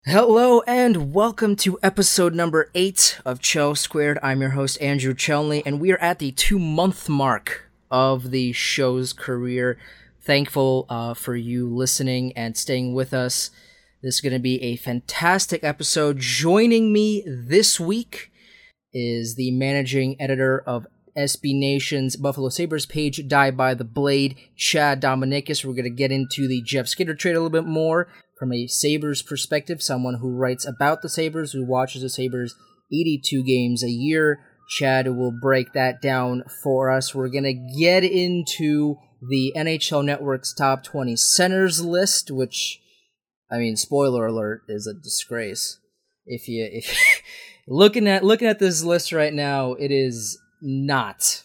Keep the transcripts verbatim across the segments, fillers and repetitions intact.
Hello and welcome to episode number eight of Chell Squared. I'm your host Andrew Chelney, and we are at the two-month mark of the show's career. Thankful uh, for you listening and staying with us. This is going to be a fantastic episode. Joining me this week is the managing editor of S B Nation's Buffalo Sabres page, Die by the Blade, Chad Dominicus. We're going to get into the Jeff Skinner trade a little bit more from a Sabres perspective, someone who writes about the Sabres, who watches the Sabres eighty-two games a year. Chad will break that down for us. We're going to get into the N H L Network's top twenty centers list, which, I mean, spoiler alert, is a disgrace. If you if looking at looking at this list right now, it is not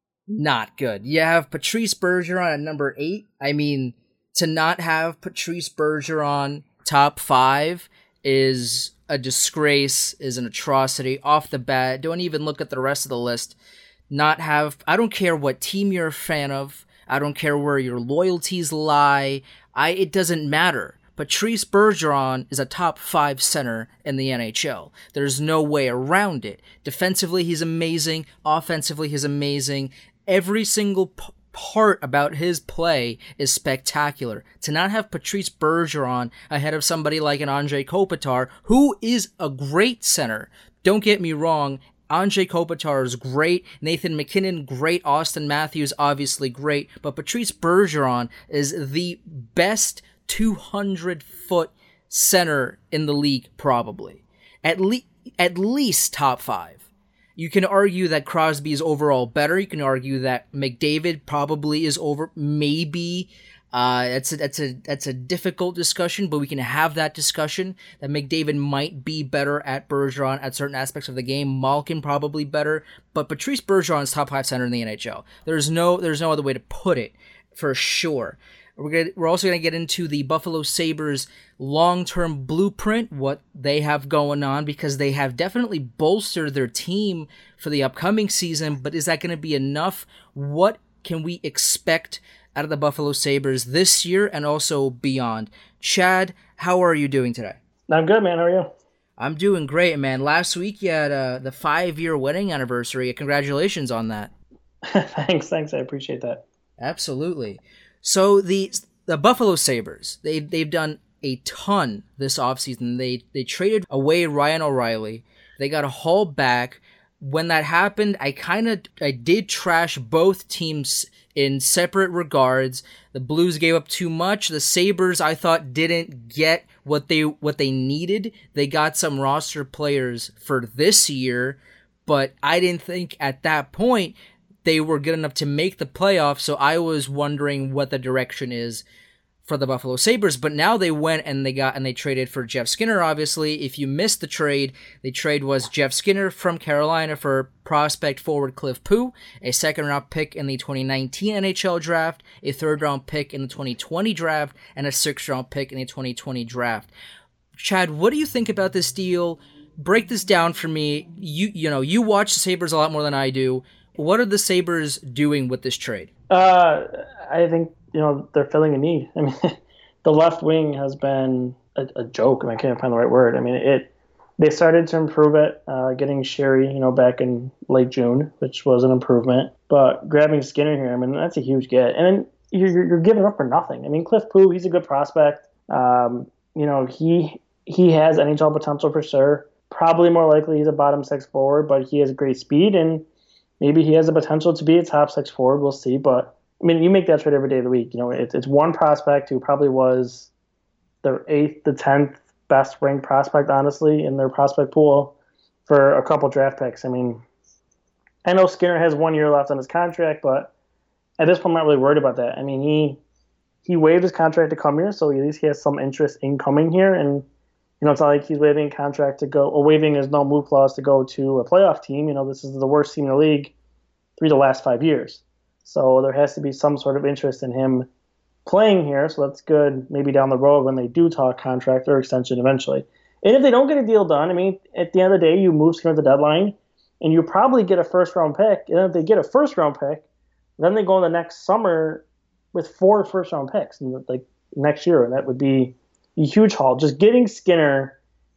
not good. You have Patrice Bergeron at number eight. I mean, to not have Patrice Bergeron top five is a disgrace, is an atrocity off the bat. Don't even look at the rest of the list. Not have, I don't care what team you're a fan of. I don't care where your loyalties lie. I it doesn't matter. Patrice Bergeron is a top five center in the N H L. There's no way around it. Defensively, he's amazing. Offensively, he's amazing. Every single p- part about his play is spectacular. To not have Patrice Bergeron ahead of somebody like an Anze Kopitar, who is a great center. Don't get me wrong, Anze Kopitar is great, Nathan MacKinnon great, Austin Matthews obviously great, but Patrice Bergeron is the best two hundred foot center in the league, probably. At, le- at least top five. You can argue that Crosby is overall better. You can argue that McDavid probably is over, maybe. Uh, that's a, that's a that's a difficult discussion, but we can have that discussion. That McDavid might be better at Bergeron at certain aspects of the game. Malkin probably better, but Patrice Bergeron is top five center in the N H L. There's no there's no other way to put it, for sure. We're gonna, we're also going to get into the Buffalo Sabres long-term blueprint, what they have going on, because they have definitely bolstered their team for the upcoming season, but is that going to be enough? What can we expect out of the Buffalo Sabres this year and also beyond? Chad, how are you doing today? I'm good, man. How are you? I'm doing great, man. Last week you had uh, the five-year wedding anniversary. Congratulations on that. thanks, thanks. I appreciate that. Absolutely. So the the Buffalo Sabres, they, they've done a ton this offseason. They they traded away Ryan O'Reilly. They got a haul back. When that happened, I kind of I did trash both teams in separate regards. The Blues gave up too much. The Sabres, I thought, didn't get what they what they needed. They got some roster players for this year, but I didn't think at that point they were good enough to make the playoffs, so I was wondering what the direction is for the Buffalo Sabres. But now they went and they got and they traded for Jeff Skinner, obviously. If you missed the trade, the trade was Jeff Skinner from Carolina for prospect forward Cliff Pu, a second-round pick in the twenty nineteen N H L draft, a third-round pick in the twenty twenty draft, and a sixth-round pick in the twenty twenty draft. Chad, what do you think about this deal? Break this down for me. You you know, you watch the Sabres a lot more than I do. What are the Sabres doing with this trade? Uh, I think, you know, they're filling a need. I mean, the left wing has been a, a joke. I mean, I can't find the right word. I mean, it. They started to improve it, uh, getting Sherry, you know, back in late June, which was an improvement. But grabbing Skinner here, I mean, that's a huge get. And then you're, you're giving up for nothing. I mean, Cliff Pu, he's a good prospect. Um, you know, he he has N H L potential for sure. Probably more likely he's a bottom six forward, but he has great speed and maybe he has the potential to be a top six forward. We'll see. But, I mean, you make that trade every day of the week. You know, it's, it's one prospect who probably was the eighth, the tenth best ranked prospect, honestly, in their prospect pool for a couple draft picks. I mean, I know Skinner has one year left on his contract, but at this point, I'm not really worried about that. I mean, he he waived his contract to come here, so at least he has some interest in coming here. And, you know, it's not like he's waiving a contract to go, or waiving his no-move clause to go to a playoff team. You know, this is the worst team in the league through the last five years. So there has to be some sort of interest in him playing here. So that's good maybe down the road when they do talk contract or extension eventually. And if they don't get a deal done, I mean, at the end of the day, you move Skinner at the deadline, and you probably get a first-round pick. And if they get a first-round pick, then they go in the next summer with four first-round picks, and like next year, and that would be a huge haul. Just getting Skinner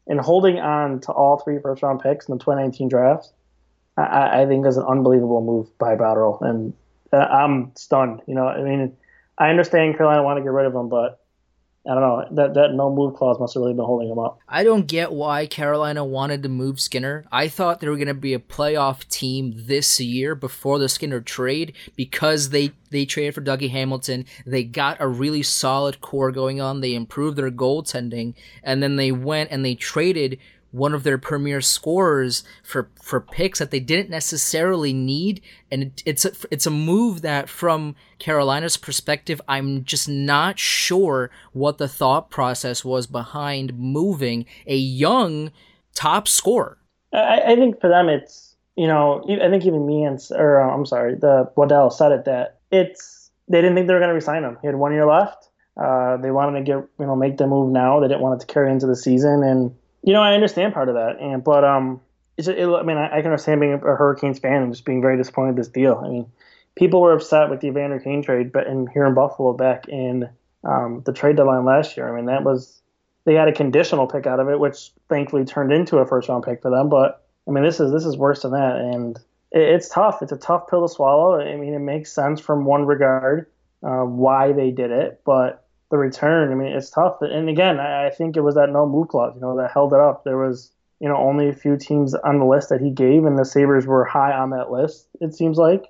and holding on to all three first round picks in the twenty nineteen draft, I, I think is an unbelievable move by Botterill, and I'm stunned. You know, I mean, I understand Carolina want to get rid of him, but I don't know, that that no move clause must have really been holding him up. I don't get why Carolina wanted to move Skinner. I thought they were going to be a playoff team this year before the Skinner trade because they, they traded for Dougie Hamilton. They got a really solid core going on. They improved their goaltending, and then they went and they traded one of their premier scorers for for picks that they didn't necessarily need, and it, it's a, it's a move that, from Carolina's perspective, I'm just not sure what the thought process was behind moving a young top scorer. I, I think for them, it's, you know, I think even me and or uh, I'm sorry, the Waddell said it, that it's they didn't think they were going to resign him. He had one year left. Uh, they wanted to get you know make the move now. They didn't want it to carry into the season, and you know, I understand part of that, and but um, it's, it, I mean, I, I can understand being a Hurricanes fan and just being very disappointed in this deal. I mean, people were upset with the Evander Kane trade, but in here in Buffalo back in um, the trade deadline last year, I mean, that was they had a conditional pick out of it, which thankfully turned into a first round pick for them. But I mean, this is this is worse than that, and it, it's tough. It's a tough pill to swallow. I mean, it makes sense from one regard uh, why they did it, but the return, I mean, it's tough. And again, I think it was that no move clause, you know, that held it up. There was, you know, only a few teams on the list that he gave, and the Sabres were high on that list, it seems like.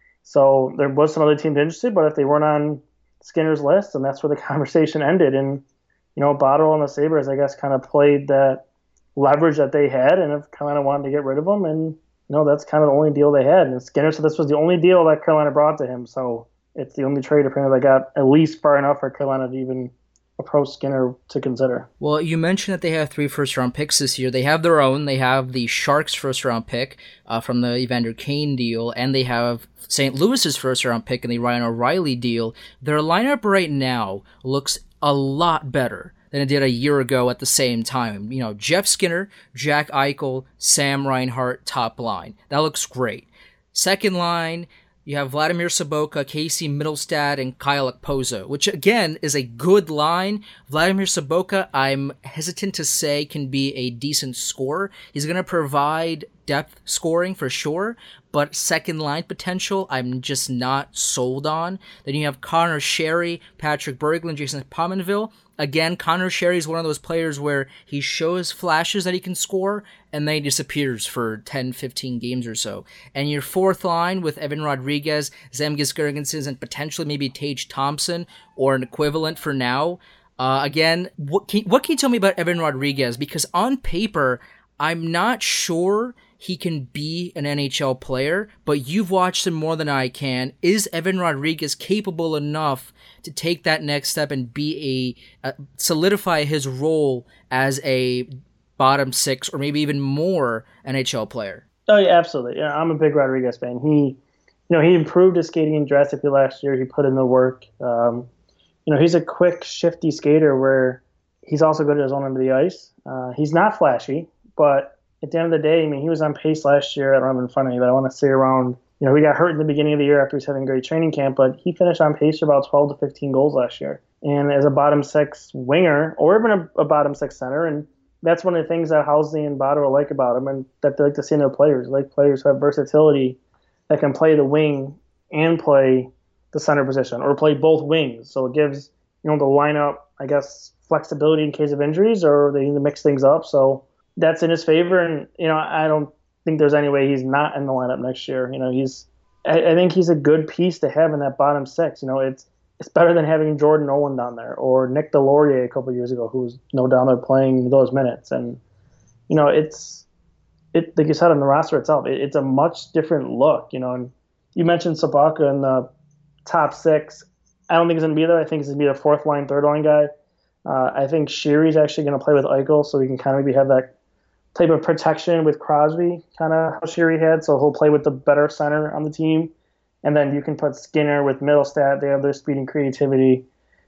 So there was some other teams interested, but if they weren't on Skinner's list, and that's where the conversation ended. And, you know, Botterill and the Sabres, I guess, kind of played that leverage that they had and have kind of wanted to get rid of him. And, you know, that's kind of the only deal they had. And Skinner said this was the only deal that Carolina brought to him. So it's the only trade apparently that got at least far enough for Carolina to even approach Skinner to consider. Well, you mentioned that they have three first-round picks this year. They have their own. They have the Sharks' first-round pick uh, from the Evander Kane deal, and they have Saint Louis's first-round pick in the Ryan O'Reilly deal. Their lineup right now looks a lot better than it did a year ago at the same time. You know, Jeff Skinner, Jack Eichel, Sam Reinhart, top line. That looks great. Second line, you have Vladimir Sobotka, Casey Middlestad, and Kyle Okposo, which again is a good line. Vladimir Sobotka, I'm hesitant to say, can be a decent scorer. He's going to provide depth scoring for sure, but second line potential, I'm just not sold on. Then you have Connor Sherry, Patrick Berglund, Jason Pominville. Again, Connor Sherry is one of those players where he shows flashes that he can score, and then he disappears for ten, fifteen games or so. And your fourth line with Evan Rodriguez, Zemgus Girgensons, and potentially maybe Tage Thompson, or an equivalent for now. Uh, again, what can, what can you tell me about Evan Rodriguez? Because on paper, I'm not sure he can be an N H L player, but you've watched him more than I can. Is Evan Rodriguez capable enough to take that next step and be a uh, solidify his role as a bottom six or maybe even more N H L player? Oh yeah, absolutely. Yeah, I'm a big Rodriguez fan. He, you know, he improved his skating drastically last year. He put in the work. Um, you know, he's a quick, shifty skater where he's also good at his own end of the ice. Uh, he's not flashy, but at the end of the day, I mean, he was on pace last year. I don't have it in front of me, but I want to say around, you know, he got hurt in the beginning of the year after he was having a great training camp, but he finished on pace for about twelve to fifteen goals last year. And as a bottom six winger, or even a, a bottom six center, and that's one of the things that Housley and Botterill like about him, and that they like to see in their players. They like players who have versatility that can play the wing and play the center position, or play both wings. So it gives, you know, the lineup, I guess, flexibility in case of injuries, or they need to mix things up. So that's in his favor, and you know, I don't think there's any way he's not in the lineup next year. You know, he's, I, I think he's a good piece to have in that bottom six. You know, it's it's better than having Jordan Nolan down there or Nick Delorier a couple of years ago, who was you know down there playing those minutes. And you know, it's it like you said on the roster itself, it, it's a much different look. You know, and you mentioned Sobotka in the top six. I don't think he's going to be there. I think he's going to be the fourth line, third line guy. Uh, I think Sherry's actually going to play with Eichel, so he can kind of maybe have that type of protection with Crosby, kind of how Sherry had. So he'll play with the better center on the team. And then you can put Skinner with Middlestat. They have their speed and creativity.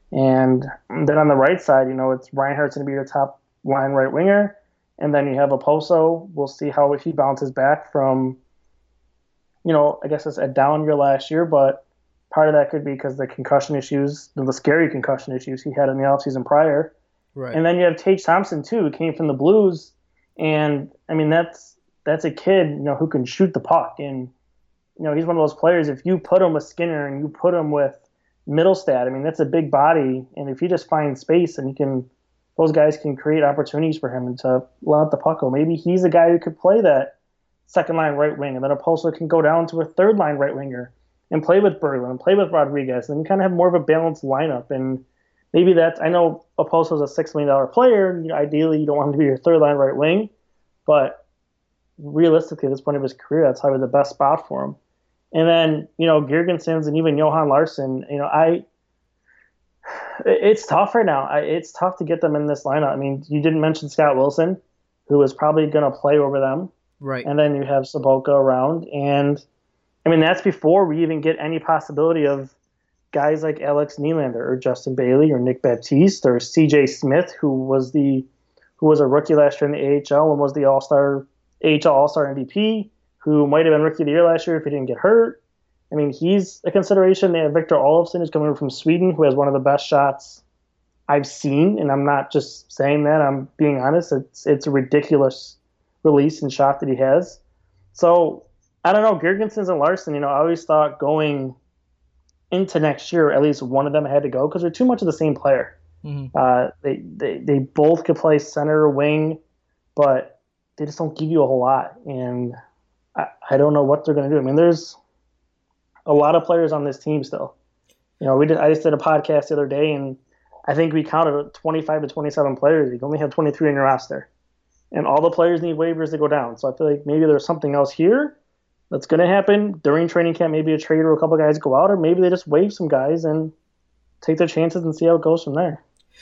And then on the right side, you know, it's Reinhart's going to be your top line right winger. And then you have Okposo. We'll see how he bounces back from, you know, I guess it's a down year last year, but part of that could be because the concussion issues, the scary concussion issues he had in the offseason prior. Right. And then you have Tage Thompson, too, who came from the Blues. And I mean, that's that's a kid, you know, who can shoot the puck. And you know, he's one of those players. If you put him with Skinner and you put him with Middlestad, I mean, that's a big body. And if he just finds space and he can, those guys can create opportunities for him and to let the puck go. Maybe he's a guy who could play that second line right wing, and then Oposo can go down to a third line right winger and play with Berglund and play with Rodriguez, and you kind of have more of a balanced lineup. And maybe that's, I know Oposo's a six million dollar player. You know, ideally, you don't want him to be your third line right wing, but realistically, at this point of his career, that's probably the best spot for him. And then, you know, Girgensons and even Johan Larsson, you know, I, it's tough right now. I, it's tough to get them in this lineup. I mean, you didn't mention Scott Wilson, who is probably going to play over them. Right. And then you have Sobotka around. And, I mean, that's before we even get any possibility of guys like Alex Nylander or Justin Bailey or Nick Baptiste or C J Smith, who was the who was a rookie last year in the A H L and was the All-Star A H L All-Star M V P, who might have been Rookie of the Year last year if he didn't get hurt. I mean, he's a consideration. They have Victor Olofsson, who's coming from Sweden, who has one of the best shots I've seen, and I'm not just saying that. I'm being honest. It's it's a ridiculous release and shot that he has. So, I don't know. Girgensons and Larsson, you know, I always thought going into next year, at least one of them had to go because they're too much of the same player. Mm-hmm. Uh, they, they, they both could play center or wing, but they just don't give you a whole lot. And I, I don't know what they're going to do. I mean, there's a lot of players on this team still. You know, we did. I just did a podcast the other day, and I think we counted twenty-five to twenty-seven players. You only have twenty-three on your roster, and all the players need waivers to go down. So I feel like maybe there's something else here that's going to happen during training camp. Maybe a trade or a couple of guys go out, or maybe they just waive some guys and take their chances and see how it goes from there.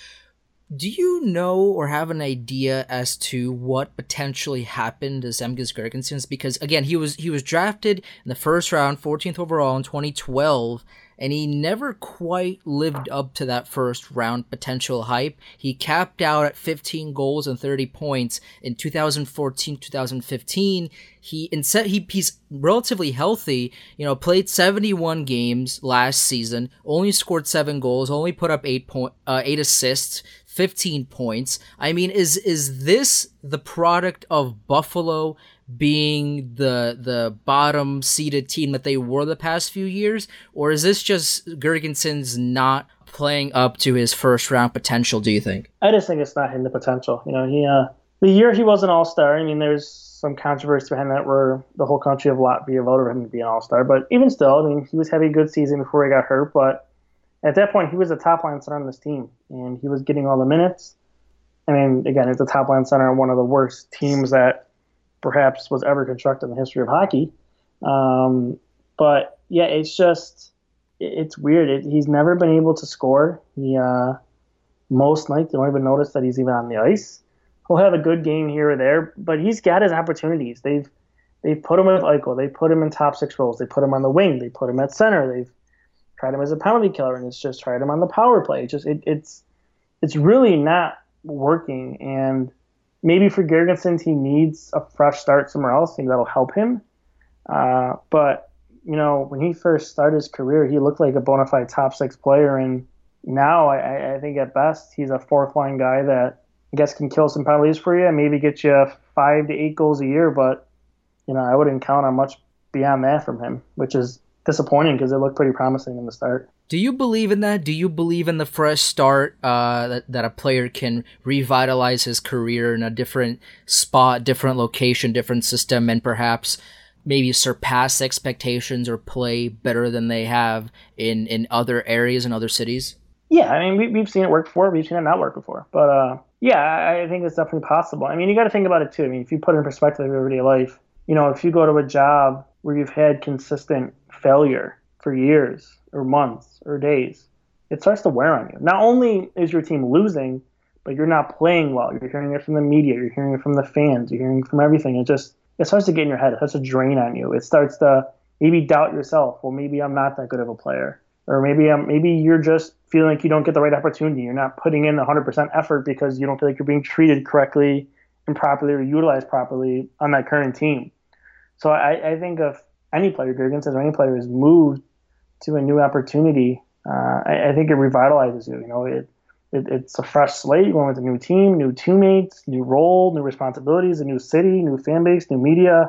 Do you know or have an idea as to what potentially happened to Zemgus Girgensons? Because again, he was he was drafted in the first round, fourteenth overall in twenty twelve, and he never quite lived up to that first round potential hype. He capped out at fifteen goals and thirty points in two thousand fourteen, two thousand fifteen. He instead he he's relatively healthy, you know, played seventy-one games last season, only scored seven goals, only put up eight point uh, eight assists, fifteen points. I mean, is is this the product of Buffalo being the the bottom seeded team that they were the past few years, or is this just Girgensons not playing up to his first round potential, do you think? I just think it's not hitting the potential. You know, he uh, the year he was an all-star, I mean, there's some controversy behind that where the whole country of Latvia voted for him to be an all-star, but even still, I mean, he was having a good season before he got hurt, but at that point, he was a top-line center on this team, and he was getting all the minutes. I mean, again, he's a top-line center on one of the worst teams that perhaps was ever constructed in the history of hockey. Um, but, yeah, it's just – it's weird. It, he's never been able to score. He uh, most nights, you don't even notice that he's even on the ice. He'll have a good game here or there, but he's got his opportunities. They've they've put him with Eichel. They put him in top six roles. They put him on the wing. They put him at center. They've tried him as a penalty killer, and it's just tried him on the power play. It just it, it's it's really not working. And maybe for Girgensons, he needs a fresh start somewhere else. Maybe that'll help him. Uh, but you know, when he first started his career, he looked like a bona fide top six player, and now I, I think at best he's a fourth line guy that I guess can kill some penalties for you and maybe get you five to eight goals a year. But you know, I wouldn't count on much beyond that from him, which is disappointing because it looked pretty promising in the start. Do you believe in that? Do you believe in the fresh start, uh, that, that a player can revitalize his career in a different spot, different location, different system, and perhaps maybe surpass expectations or play better than they have in, in other areas and other cities? Yeah, I mean, we, we've seen it work before. We've seen it not work before. But, uh, yeah, I, I think it's definitely possible. I mean, you got to think about it, too. I mean, if you put it in perspective of everyday life, you know, if you go to a job where you've had consistent failure for years or months or days, it starts to wear on you. Not only is your team losing, but you're not playing well. You're hearing it from the media. You're hearing it from the fans. You're hearing it from everything. It just it starts to get in your head. It starts to drain on you. It starts to maybe doubt yourself. Well, maybe I'm not that good of a player. Or maybe I'm, maybe you're just feeling like you don't get the right opportunity. You're not putting in one hundred percent effort because you don't feel like you're being treated correctly and properly or utilized properly on that current team. So I, I think if any player, Girgensons or any player, is moved to a new opportunity, uh, I, I think it revitalizes you. You know, it it, it's a fresh slate, going with a new team, new teammates, new role, new responsibilities, a new city, new fan base, new media.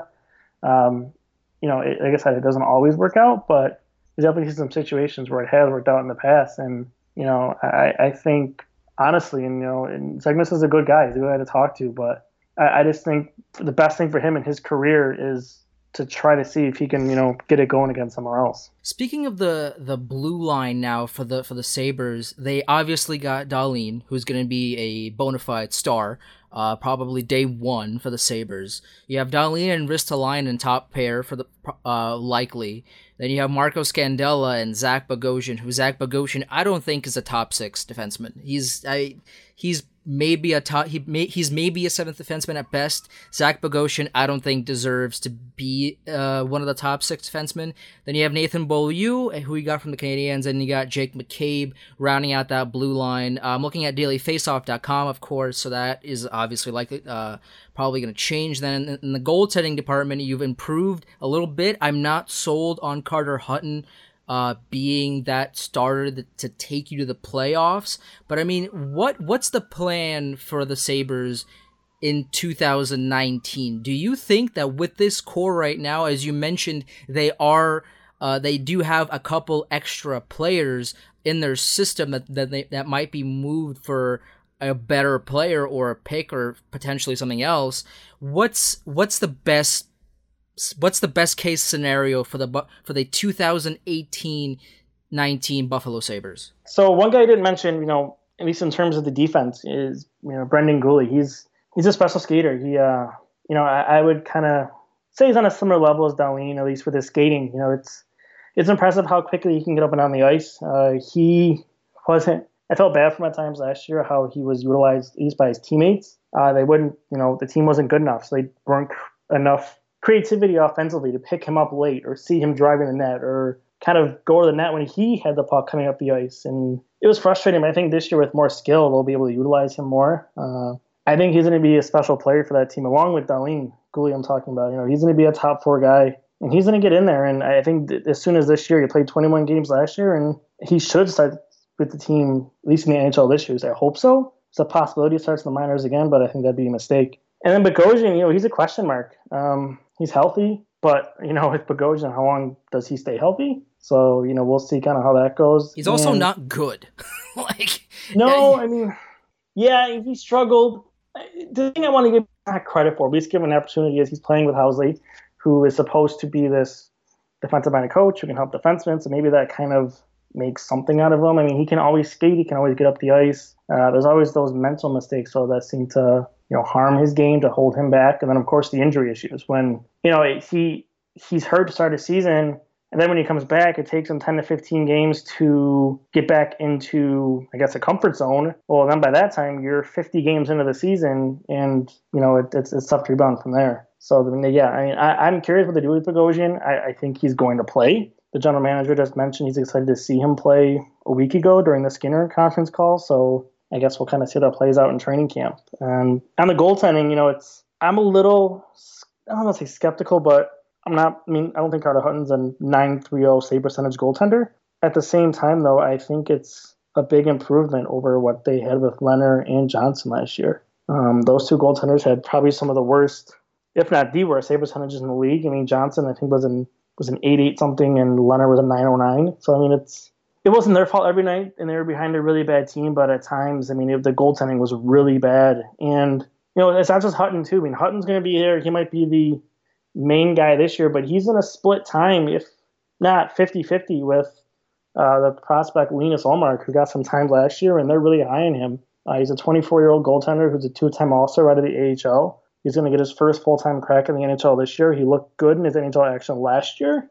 Um, you know, it, like I said, it doesn't always work out, but there's definitely some situations where it has worked out in the past. And, you know, I, I think, honestly, and, you know, and Zegnas is a good guy. He's a good guy to talk to, but I, I just think the best thing for him in his career is to try to see if he can, you know, get it going again somewhere else. Speaking of the the blue line now for the for the Sabres, they obviously got Dahlin, who's going to be a bona fide star, uh, probably day one for the Sabres. You have Dahlin and Ristolainen top pair for the uh, likely. Then you have Marco Scandella and Zach Bogosian, who Zach Bogosian I don't think is a top six defenseman. He's I he's maybe a top he may, he's maybe a seventh defenseman at best. Zach Bogosian I don't think deserves to be uh, one of the top six defensemen. Then you have Nathan Beaulieu, who you got from the Canadiens, and you got Jake McCabe rounding out that blue line. I'm looking at daily faceoff dot com, of course, so that is obviously likely uh, probably going to change. Then in the goaltending department, you've improved a little bit. I'm not sold on Carter Hutton uh, being that starter that, to take you to the playoffs. But I mean, what what's the plan for the Sabres in two thousand nineteen? Do you think that with this core right now, as you mentioned, they are uh, they do have a couple extra players in their system that that they, that might be moved for a better player or a pick or potentially something else? What's what's the best What's the best case scenario for the for the two thousand eighteen nineteen Buffalo Sabres? So one guy I didn't mention, you know, at least in terms of the defense, is you know Brendan Gooley. He's he's a special skater. He, uh, you know, I, I would kind of say he's on a similar level as Dahlin, at least with his skating. You know, it's it's impressive how quickly he can get up and down the ice. Uh, he wasn't. I felt bad for him at times last year how he was utilized at least by his teammates. Uh, they wouldn't, you know, the team wasn't good enough, so they weren't enough creativity offensively to pick him up late or see him driving the net or kind of go to the net when he had the puck coming up the ice. And it was frustrating. I think this year with more skill, they'll be able to utilize him more. Uh, I think he's going to be a special player for that team, along with Dahlin Gooley I'm talking about. You know, he's going to be a top four guy, and he's going to get in there. And I think as soon as this year, he played twenty-one games last year, and he should start with the team, at least in the N H L this year. I hope so. It's a possibility he starts in the minors again, but I think that'd be a mistake. And then Bogosian, you know, he's a question mark. Um, he's healthy, but, you know, with Bogosian, how long does he stay healthy? So, you know, we'll see kind of how that goes. He's also and, not good. like No, I mean, yeah, he struggled. The thing I want to give him credit for, at least give him an opportunity, is he's playing with Housley, who is supposed to be this defensive-minded coach who can help defensemen, so maybe that kind of makes something out of him. I mean, he can always skate, he can always get up the ice. Uh, there's always those mental mistakes, though, that seem to, you know, harm his game, to hold him back. And then, of course, the injury issues. When, you know, he he's hurt to start a season, and then when he comes back, it takes him ten to fifteen games to get back into, I guess, a comfort zone. Well, then by that time, you're fifty games into the season, and, you know, it, it's, it's tough to rebound from there. So, I mean, yeah, I mean, I, I'm curious what they do with Bogosian. I, I think he's going to play. The general manager just mentioned he's excited to see him play a week ago during the Skinner conference call. So I guess we'll kind of see how that plays out in training camp. And on the goaltending, you know, it's I'm a little, I don't want to say skeptical, but I'm not, I mean, I don't think Carter Hutton's a nine three oh save percentage goaltender. At the same time, though, I think it's a big improvement over what they had with Leonard and Johnson last year. Um, those two goaltenders had probably some of the worst, if not the worst, save percentages in the league. I mean, Johnson, I think, was in was an eight eight something, and Leonard was a nine oh nine. So, I mean, it's it wasn't their fault every night, and they were behind a really bad team, but at times, I mean, it, the goaltending was really bad. And, you know, it's not just Hutton, too. I mean, Hutton's going to be there. He might be the main guy this year, but he's in a split time, if not fifty-fifty, with uh, the prospect Linus Ullmark, who got some time last year, and they're really high on him. Uh, he's a twenty-four-year-old goaltender who's a two-time All-Star out of the A H L. He's going to get his first full-time crack in the N H L this year. He looked good in his N H L action last year.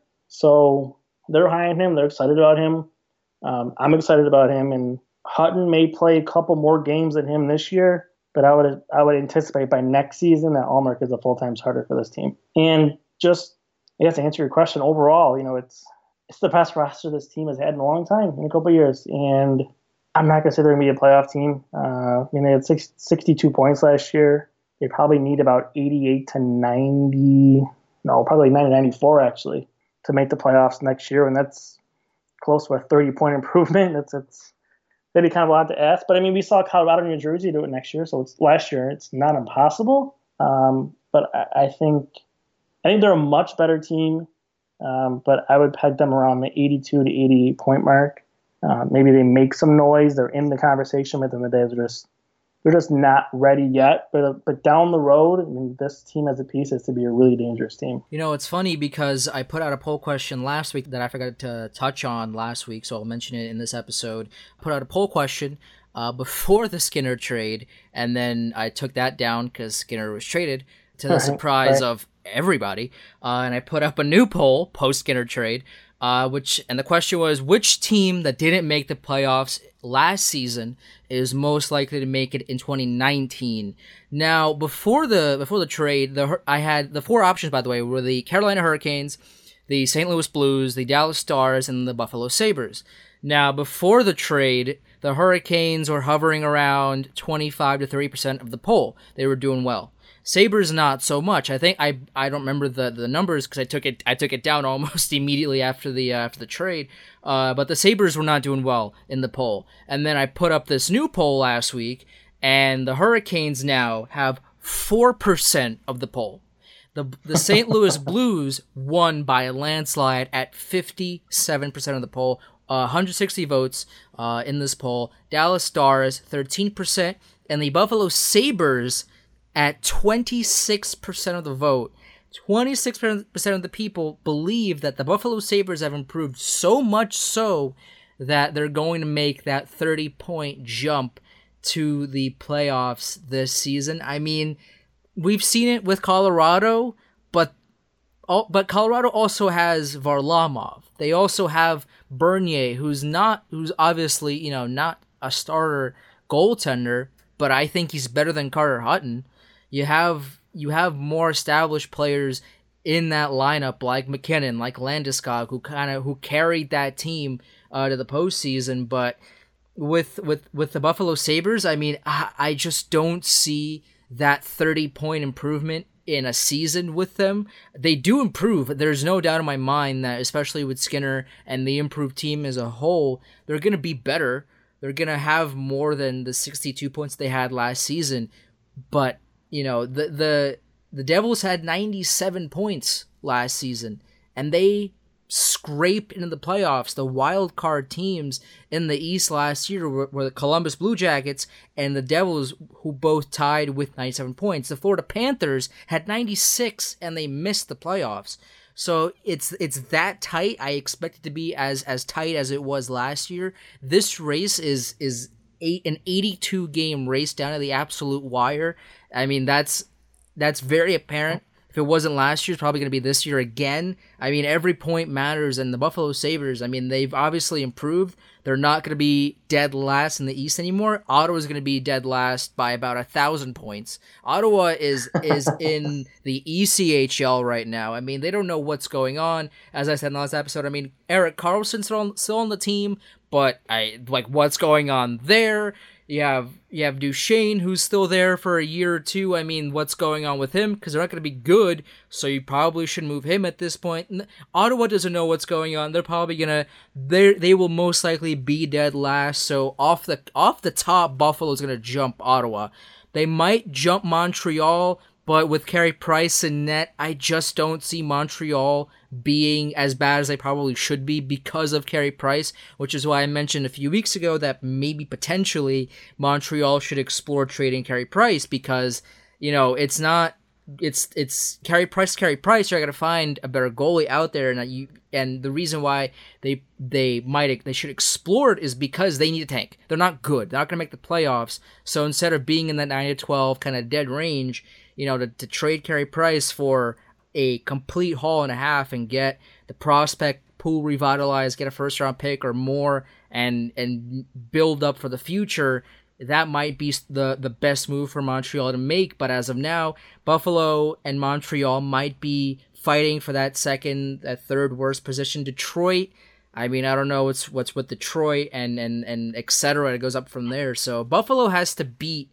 So they're high on him. They're excited about him. Um, I'm excited about him. And Hutton may play a couple more games than him this year, but I would I would anticipate by next season that Ullmark is a full-time starter for this team. And just, I guess, to answer your question, overall, you know, it's it's the best roster this team has had in a long time, in a couple of years. And I'm not going to say they're going to be a playoff team. Uh, I mean, they had six, sixty-two points last year. They probably need about eighty-eight to ninety, no, probably ninety, ninety-four actually, to make the playoffs next year. And that's close to a thirty-point improvement. That's, it's, maybe kind of a lot to ask. But I mean, we saw Colorado and New Jersey do it next year, so it's last year. It's not impossible. Um, but I, I think I think they're a much better team. Um, but I would peg them around the eighty-two to eighty point mark. Uh, maybe they make some noise. They're in the conversation, but at the end of the day, they're just they're just not ready yet. But uh, but down the road, I mean, this team as a piece is to be a really dangerous team. You know, it's funny because I put out a poll question last week that I forgot to touch on last week, so I'll mention it in this episode. I put out a poll question uh, before the Skinner trade, and then I took that down because Skinner was traded, to the surprise right. of everybody. Uh, and I put up a new poll post Skinner trade, uh, which and the question was, which team that didn't make the playoffs last season is most likely to make it in twenty nineteen? Now, before the before the trade, the I had the four options, by the way, were the Carolina Hurricanes, the Saint Louis Blues, the Dallas Stars, and the Buffalo Sabres. Now, before the trade, the Hurricanes were hovering around twenty-five to thirty percent of the poll. They were doing well. Sabres not so much. I think I I don't remember the, the numbers because I took it I took it down almost immediately after the uh, after the trade. Uh, but the Sabres were not doing well in the poll. And then I put up this new poll last week, and the Hurricanes now have four percent of the poll. The the Saint Louis Blues won by a landslide at fifty-seven percent of the poll, uh, one hundred sixty votes uh, in this poll. Dallas Stars thirteen percent, and the Buffalo Sabres at twenty-six percent of the vote. twenty-six percent of the people believe that the Buffalo Sabres have improved so much so that they're going to make that thirty-point jump to the playoffs this season. I mean, we've seen it with Colorado, but but Colorado also has Varlamov. They also have Bernier, who's not who's obviously, you know, not a starter goaltender, but I think he's better than Carter Hutton. You have you have more established players in that lineup, like McKinnon, like Landeskog, who kind of who carried that team uh, to the postseason. But with with with the Buffalo Sabres, I mean, I, I just don't see that thirty point improvement in a season with them. They do improve. There's no doubt in my mind that, especially with Skinner and the improved team as a whole, they're going to be better. They're going to have more than the sixty-two points they had last season. But you know, the the the Devils had ninety-seven points last season, and they scraped into the playoffs. The wild card teams in the East last year were, were the Columbus Blue Jackets and the Devils, who both tied with ninety-seven points. The Florida Panthers had ninety-six, and they missed the playoffs. So it's it's that tight. I expect it to be as as tight as it was last year. This race is is eight, an eighty-two game race down to the absolute wire. I mean, that's that's very apparent. If it wasn't last year, it's probably going to be this year again. I mean, every point matters, and the Buffalo Sabres, I mean, they've obviously improved. They're not going to be dead last in the East anymore. Ottawa's going to be dead last by about a thousand points. Ottawa is is in the E C H L right now. I mean, they don't know what's going on. As I said in the last episode, I mean, Erik Karlsson's still on, still on the team, but I like what's going on there. You have you have Duchesne, who's still there for a year or two. I mean, what's going on with him? Because they're not going to be good, so you probably should move him at this point. And Ottawa doesn't know what's going on. They're probably gonna they they will most likely be dead last. So off the off the top, Buffalo's gonna jump Ottawa. They might jump Montreal, but with Carey Price in net, I just don't see Montreal being as bad as they probably should be because of Carey Price, which is why I mentioned a few weeks ago that maybe potentially Montreal should explore trading Carey Price, because, you know, it's not it's it's Carey Price Carey Price. You're gonna find a better goalie out there, and you and the reason why they they might they should explore it is because they need a tank. They're not good. They're not gonna make the playoffs. So instead of being in that nine to twelve kind of dead range, you know, to, to trade Carey Price for a complete haul and a half and get the prospect pool revitalized, get a first round pick or more, and and build up for the future, that might be the, the best move for Montreal to make. But as of now, Buffalo and Montreal might be fighting for that second, that third worst position. Detroit, I mean, I don't know what's what's with Detroit and, and, and et cetera. It goes up from there. So Buffalo has to beat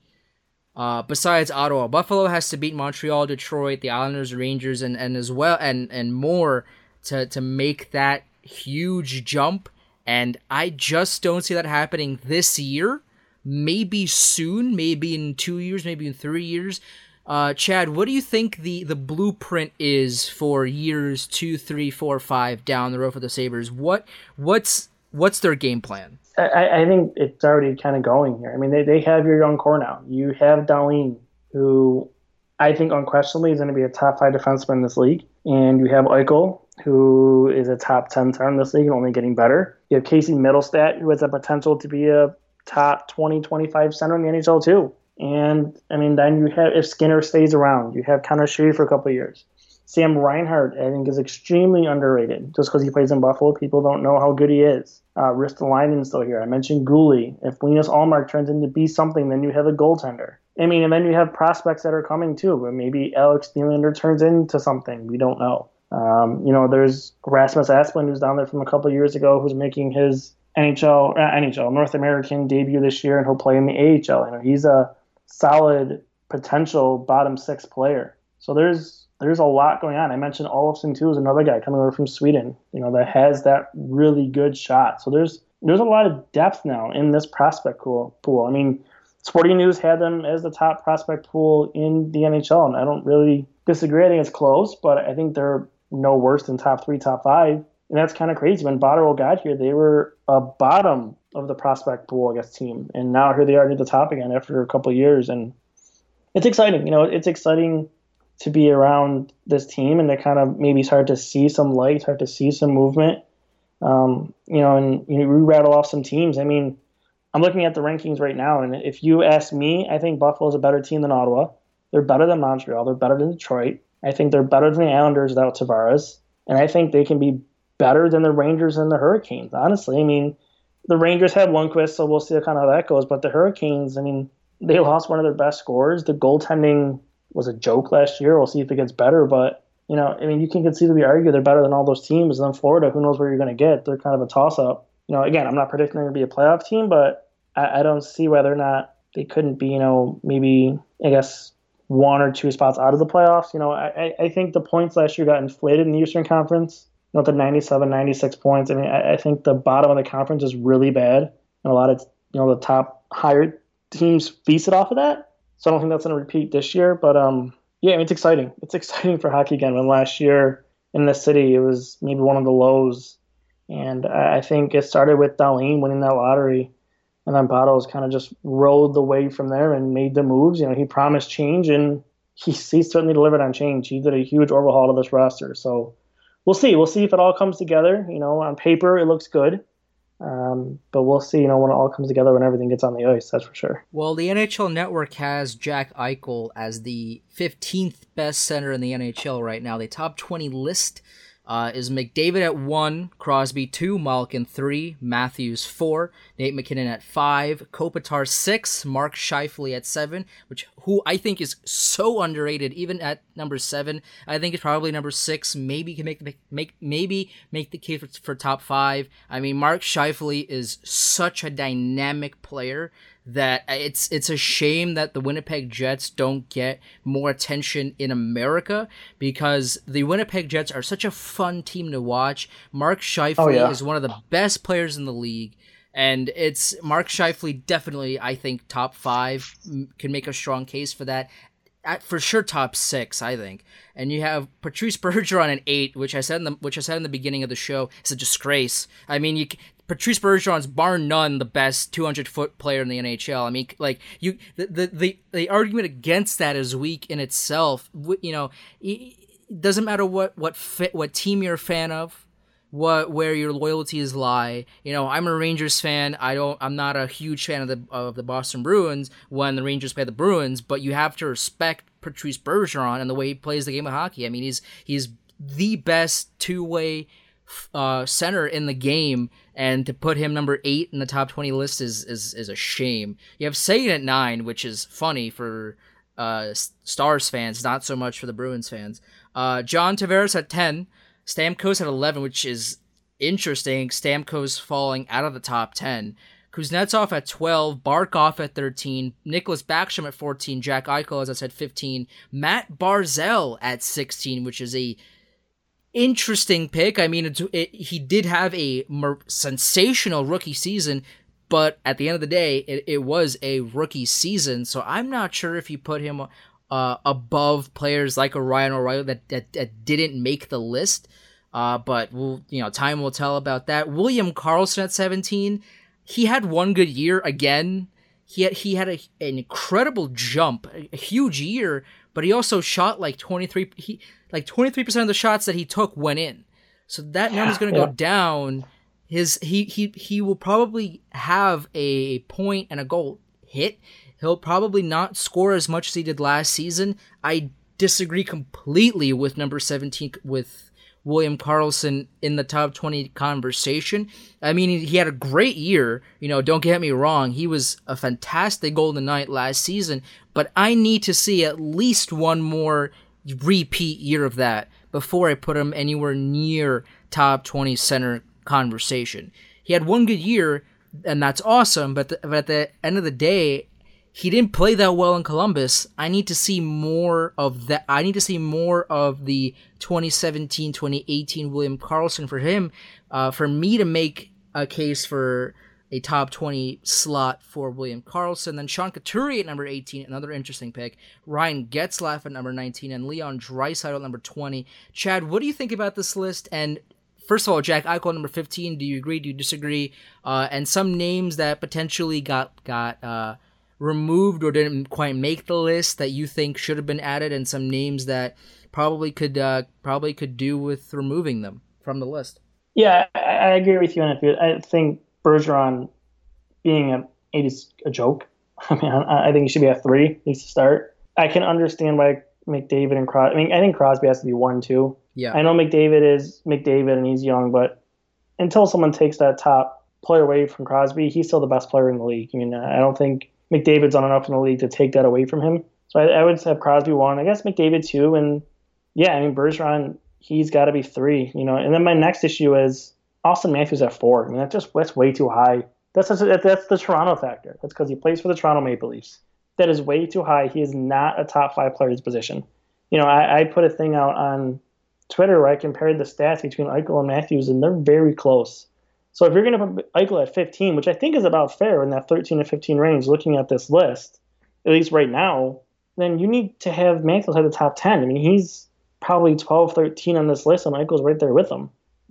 Uh, besides Ottawa, Buffalo has to beat Montreal, Detroit, the Islanders, Rangers, and, and as well and, and more to to make that huge jump. And I just don't see that happening this year. Maybe soon, maybe in two years, maybe in three years. Uh, Chad, what do you think the, the blueprint is for years two, three, four, five down the road for the Sabres? What what's what's their game plan? I, I think it's already kind of going here. I mean, they, they have your young core now. You have Dahlin, who I think unquestionably is going to be a top five defenseman in this league. And you have Eichel, who is a top ten center in this league and only getting better. You have Casey Middlestat, who has the potential to be a top twenty, twenty-five center in the N H L too. And, I mean, then you have, if Skinner stays around, you have Connor Sheary for a couple of years. Sam Reinhart, I think, is extremely underrated. Just because he plays in Buffalo, people don't know how good he is. Uh, Ristolainen's still here. I mentioned Guhle. If Linus Ullmark turns into be something, then you have a goaltender. I mean, and then you have prospects that are coming too. But maybe Alex Nylander turns into something. We don't know. Um, you know, there's Rasmus Asplund, who's down there from a couple of years ago, who's making his N H L, uh, N H L North American debut this year, and he'll play in the A H L. You know, he's a solid potential bottom six player. So there's there's a lot going on. I mentioned Olofsson too, is another guy coming over from Sweden, you know, that has that really good shot. So there's there's a lot of depth now in this prospect pool. pool. I mean, Sporting News had them as the top prospect pool in the N H L, and I don't really disagree. I think it's close, but I think they're no worse than top three, top five. And that's kind of crazy. When Botterill got here, they were a bottom of the prospect pool, I guess, team. And now here they are at the top again after a couple of years. And it's exciting. You know, it's exciting to be around this team and to kind of maybe start to see some light, start to see some movement. Um, you know, and you know, we rattle off some teams. I mean, I'm looking at the rankings right now, and if you ask me, I think Buffalo's a better team than Ottawa. They're better than Montreal. They're better than Detroit. I think they're better than the Islanders without Tavares. And I think they can be better than the Rangers and the Hurricanes, honestly. I mean, the Rangers have Lundqvist, so we'll see kind of how that goes. But the Hurricanes, I mean, they lost one of their best scorers. The goaltending was a joke last year. We'll see if it gets better. But, you know, I mean, you can conceivably argue they're better than all those teams. And then Florida, who knows where you're going to get. They're kind of a toss-up. You know, again, I'm not predicting they're going to be a playoff team, but I, I don't see whether or not they couldn't be, you know, maybe, I guess, one or two spots out of the playoffs. You know, I, I think the points last year got inflated in the Eastern Conference. You know, the ninety-seven, ninety-six points. I mean, I, I think the bottom of the conference is really bad. And a lot of, you know, the top higher teams feasted off of that. So I don't think that's going to repeat this year. But, um, yeah, I mean, it's exciting. It's exciting for hockey again. When last year in the city, it was maybe one of the lows. And I, I think it started with Dahlin winning that lottery. And then Bottles kind of just rode the wave from there and made the moves. You know, he promised change, and he, he certainly delivered on change. He did a huge overhaul of this roster. So we'll see. We'll see if it all comes together. You know, on paper, it looks good. Um, but we'll see, you know, when it all comes together, when everything gets on the ice, that's for sure. Well, the N H L Network has Jack Eichel as the fifteenth best center in the N H L right now. The top twenty list Uh, is McDavid at one, Crosby two, Malkin three, Matthews four, Nate McKinnon at five, Kopitar six, Mark Scheifele at seven, which who I think is so underrated, even at number seven. I think it's probably number six. Maybe can make the make maybe make the case for, for top five. I mean, Mark Scheifele is such a dynamic player that it's it's a shame that the Winnipeg Jets don't get more attention in America, because the Winnipeg Jets are such a fun team to watch. Mark Scheifele oh, yeah. is one of the best players in the league, and it's Mark Scheifele definitely, I think, top five, can make a strong case for that. At, for sure, top six, I think. And you have Patrice Bergeron at eight, which I said in the which I said in the beginning of the show is a disgrace. I mean, you Patrice Bergeron's bar none the best two hundred foot player in the N H L. I mean, like you, the the the, the argument against that is weak in itself. You know, it doesn't matter what what fit, what team you're a fan of, what where your loyalties lie. You know, I'm a Rangers fan. I don't. I'm not a huge fan of the of the Boston Bruins when the Rangers play the Bruins, but you have to respect Patrice Bergeron and the way he plays the game of hockey. I mean, he's he's the best two way uh, center in the game, and to put him number eight in the top twenty list is is is a shame. You have Sagan at nine, which is funny for uh, Stars fans, not so much for the Bruins fans. Uh, John Tavares at ten. Stamkos at eleven, which is interesting. Stamkos falling out of the top ten. Kuznetsov at twelve. Barkov at thirteen. Nicholas Backstrom at fourteen. Jack Eichel, as I said, fifteen. Matt Barzal at sixteen, which is a interesting pick. I mean, it's, it, he did have a mer- sensational rookie season, but at the end of the day, it, it was a rookie season. So I'm not sure if you put him uh, above players like a Ryan O'Reilly that, that, that didn't make the list. Uh, but we'll, you know, time will tell about that. William Karlsson at seventeen, he had one good year again. He had he had a, an incredible jump, a, a huge year, but he also shot like twenty-three. He like twenty-three percent of the shots that he took went in. So that number's going to yeah. go down. His he he he will probably have a point and a goal hit. He'll probably not score as much as he did last season. I disagree completely with number seventeen with William Karlsson in the top twenty conversation. I mean, he had a great year. You know, don't get me wrong. He was a fantastic Golden Knight last season, but I need to see at least one more repeat year of that before I put him anywhere near top twenty center conversation. He had one good year, and that's awesome, but, the, but at the end of the day, he didn't play that well in Columbus. I need to see more of that. I need to see more of the twenty seventeen twenty eighteen William Karlsson for him, uh, for me to make a case for a top twenty slot for William Karlsson. Then Sean Couturier at number eighteen, another interesting pick. Ryan Getzlaf at number nineteen, and Leon Draisaitl at number twenty. Chad, what do you think about this list? And first of all, Jack Eichel at number fifteen, do you agree, do you disagree? Uh, and some names that potentially got got uh, removed or didn't quite make the list that you think should have been added, and some names that probably could uh, probably could do with removing them from the list. Yeah, I, I agree with you on it. I think Bergeron being a eight is a joke. I mean, I, I think he should be a three. Needs to start. I can understand why McDavid and Crosby. I mean, I think Crosby has to be one too. Yeah. I know McDavid is McDavid and he's young, but until someone takes that top player away from Crosby, he's still the best player in the league. I mean, I don't think McDavid's done enough in the league to take that away from him. So I, I would have Crosby one. I guess McDavid two, and yeah, I mean Bergeron, he's got to be three. You know, and then my next issue is Austin Matthews at four. I mean, that's just that's way too high. That's just, that's the Toronto factor. That's because he plays for the Toronto Maple Leafs. That is way too high. He is not a top five player in his position. You know, I, I put a thing out on Twitter where I compared the stats between Eichel and Matthews, and they're very close. So if you're going to put Eichel at fifteen, which I think is about fair in that thirteen to fifteen range, looking at this list, at least right now, then you need to have Matthews at the top ten. I mean, he's probably twelve, thirteen on this list, and Eichel's right there with him.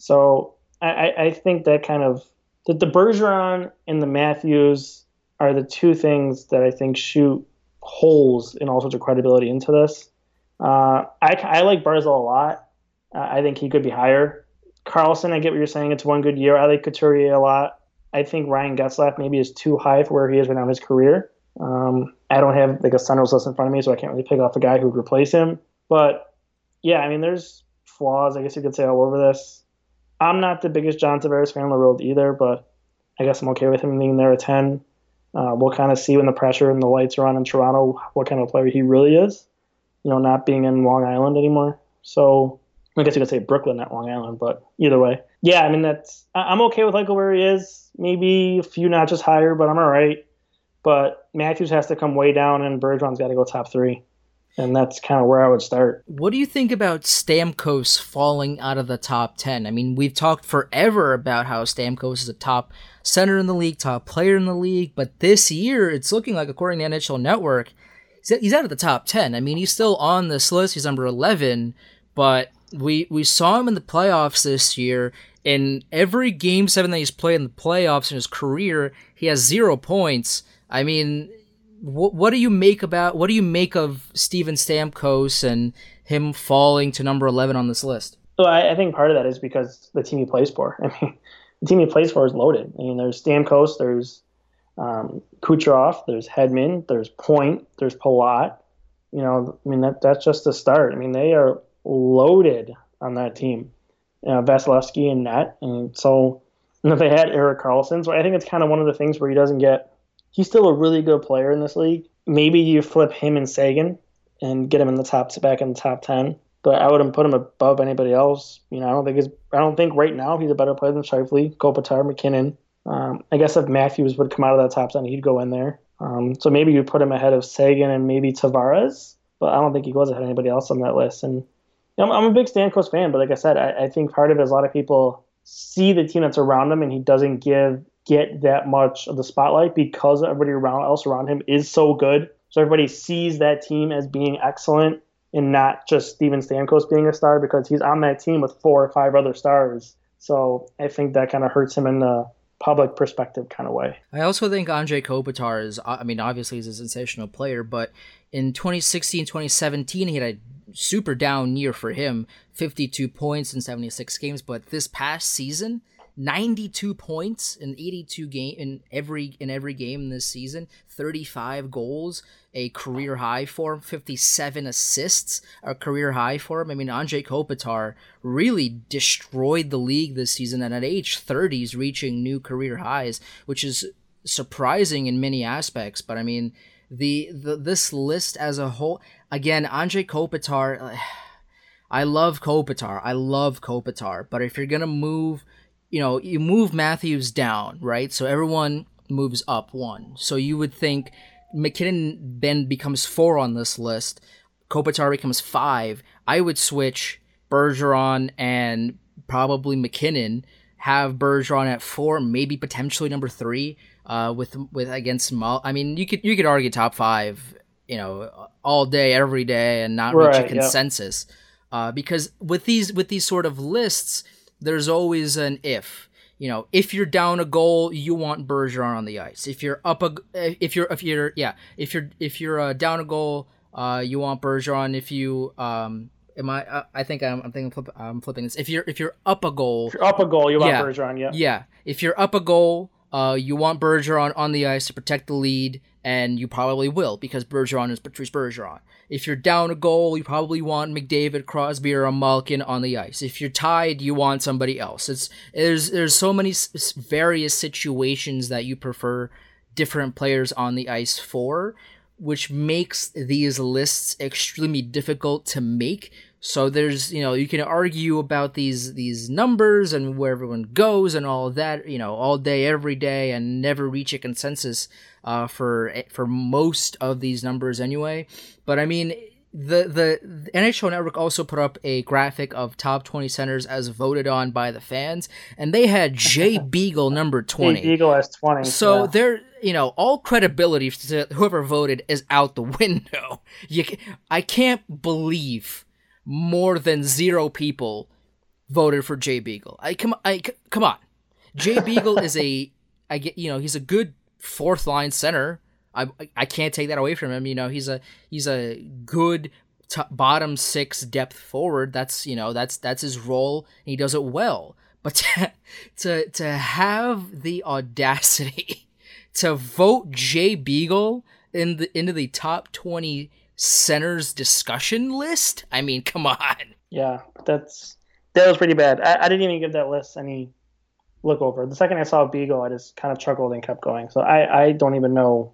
So I, I think that kind of the, the Bergeron and the Matthews are the two things that I think shoot holes in all sorts of credibility into this. Uh, I, I like Barzal a lot. Uh, I think he could be higher. Karlsson, I get what you're saying. It's one good year. I like Couturier a lot. I think Ryan Getzlaf maybe is too high for where he is right now in his career. Um, I don't have like a Centers list in front of me, so I can't really pick off a guy who would replace him. But yeah, I mean, there's flaws, I guess you could say, all over this. I'm not the biggest John Tavares fan in the world either, but I guess I'm okay with him being there at ten. Uh, we'll kind of see when the pressure and the lights are on in Toronto what kind of player he really is, you know, not being in Long Island anymore. So I guess you could say Brooklyn, not Long Island, but either way. Yeah, I mean, that's I'm okay with Eichel where he is. Maybe a few notches higher, but I'm all right. But Matthews has to come way down, and Bergeron's got to go top three. And that's kind of where I would start. What do you think about Stamkos falling out of the top ten? I mean, we've talked forever about how Stamkos is a top center in the league, top player in the league, but this year it's looking like, according to N H L Network, he's out of the top ten. I mean, he's still on this list. He's number eleven, but we we saw him in the playoffs this year. In every game seven that he's played in the playoffs in his career, he has zero points. I mean, what what do you make about what do you make of Steven Stamkos and him falling to number eleven on this list? Well, I, I think part of that is because the team he plays for. I mean, the team he plays for is loaded. I mean, there's Stamkos, there's um, Kucherov, there's Hedman, there's Point, there's Palat. You know, I mean, that that's just the start. I mean, they are loaded on that team. Uh, Vasilevsky and net, and so and if they had Erik Karlsson, so I think it's kind of one of the things where he doesn't get. He's still a really good player in this league. Maybe you flip him and Sagan and get him in the top back in the top ten. But I wouldn't put him above anybody else. You know, I don't think he's. I don't think right now he's a better player than Scheifele, Kopitar, McKinnon. Um, I guess if Matthews would come out of that top ten, he'd go in there. Um, so maybe you put him ahead of Sagan and maybe Tavares. But I don't think he goes ahead of anybody else on that list. And I'm, I'm a big Stamkos fan, but like I said, I, I think part of it is a lot of people see the team that's around him, and he doesn't give get that much of the spotlight because everybody around else around him is so good. So everybody sees that team as being excellent, and not just Steven Stamkos being a star because he's on that team with four or five other stars. So I think that kind of hurts him in the public perspective kind of way. I also think Anze Kopitar is, I mean, obviously he's a sensational player, but in twenty sixteen, twenty seventeen, he had a super down year for him, fifty-two points in seventy-six games, but this past season, ninety-two points in eighty-two game in every in every game this season, thirty-five goals, a career high for him, fifty-seven assists, a career high for him. I mean, Anze Kopitar really destroyed the league this season, and at age thirty, he's reaching new career highs, which is surprising in many aspects. But I mean, the, the this list as a whole, again, Anze Kopitar, I love Kopitar, I love Kopitar, but if you're gonna move, you know, you move Matthews down, right? So everyone moves up one. So you would think McKinnon then becomes four on this list. Kopitar becomes five. I would switch Bergeron and probably McKinnon, have Bergeron at four, maybe potentially number three, uh, with with against Mull. I mean, you could you could argue top five, you know, all day, every day, and not right, reach a consensus. Yep. Uh, because with these with these sort of lists, there's always an if. You know, if you're down a goal, you want Bergeron on the ice. If you're up a, if you're if you're yeah, if you're if you're uh, down a goal, uh, you want Bergeron. If you um, am I? Uh, I think I'm I'm thinking flip, I'm flipping this. If you're if you're up a goal, if you're up a goal, you want yeah, Bergeron. Yeah, yeah. If you're up a goal, uh, you want Bergeron on the ice to protect the lead, and you probably will because Bergeron is Patrice Bergeron. If you're down a goal, you probably want McDavid, Crosby, or a Malkin on the ice. If you're tied, you want somebody else. It's there's there's so many s- various situations that you prefer different players on the ice for, which makes these lists extremely difficult to make. So there's, you know, you can argue about these these numbers and where everyone goes and all of that, you know, all day, every day, and never reach a consensus uh, for for most of these numbers anyway. But I mean, the, the the N H L Network also put up a graphic of top twenty centers as voted on by the fans, and they had Jay Beagle number twenty. Jay Beagle as twenty. So yeah. they're, you know, all credibility to whoever voted is out the window. You, I can't believe more than zero people voted for Jay Beagle. I come, I come on. Jay Beagle is a, I get, you know, he's a good fourth line center. I I can't take that away from him. You know, he's a he's a good t- bottom six depth forward. That's, you know, that's that's his role, and he does it well. But to to, to have the audacity to vote Jay Beagle in the into the top twenty centers discussion list, I mean, come on. Yeah, that's that was pretty bad. I, I didn't even give that list any look over. The second I saw Beagle, I just kind of chuckled and kept going. So I, I don't even know.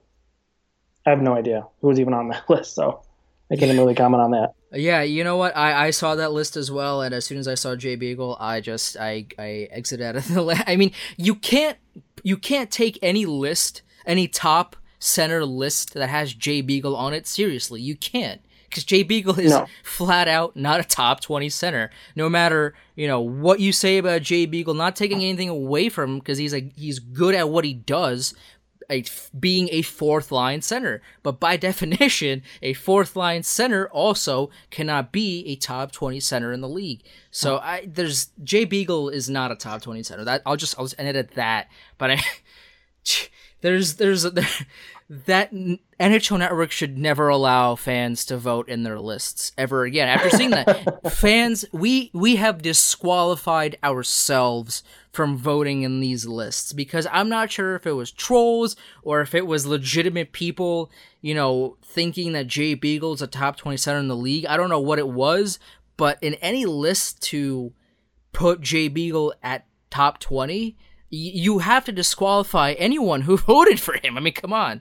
I have no idea who was even on that list. So I can't even really comment on that. Yeah, you know what? I, I saw that list as well, and as soon as I saw Jay Beagle, I just I I exited out of the list. I mean, you can't you can't take any list, any top center list that has Jay Beagle on it seriously. You can't, because Jay Beagle is no. flat out not a top twenty center. No matter, you know, what you say about Jay Beagle, not taking anything away from him, because he's a he's good at what he does, a, being a fourth line center. But by definition, a fourth line center also cannot be a top twenty center in the league. So I there's Jay Beagle is not a top twenty center. That I'll just I'll just end it at that. But I. There's, there's, there, that N H L Network should never allow fans to vote in their lists ever again. After seeing that, fans, we, we have disqualified ourselves from voting in these lists, because I'm not sure if it was trolls or if it was legitimate people, you know, thinking that Jay Beagle's a top twenty center in the league. I don't know what it was, but in any list to put Jay Beagle at top twenty, you have to disqualify anyone who voted for him. I mean, come on.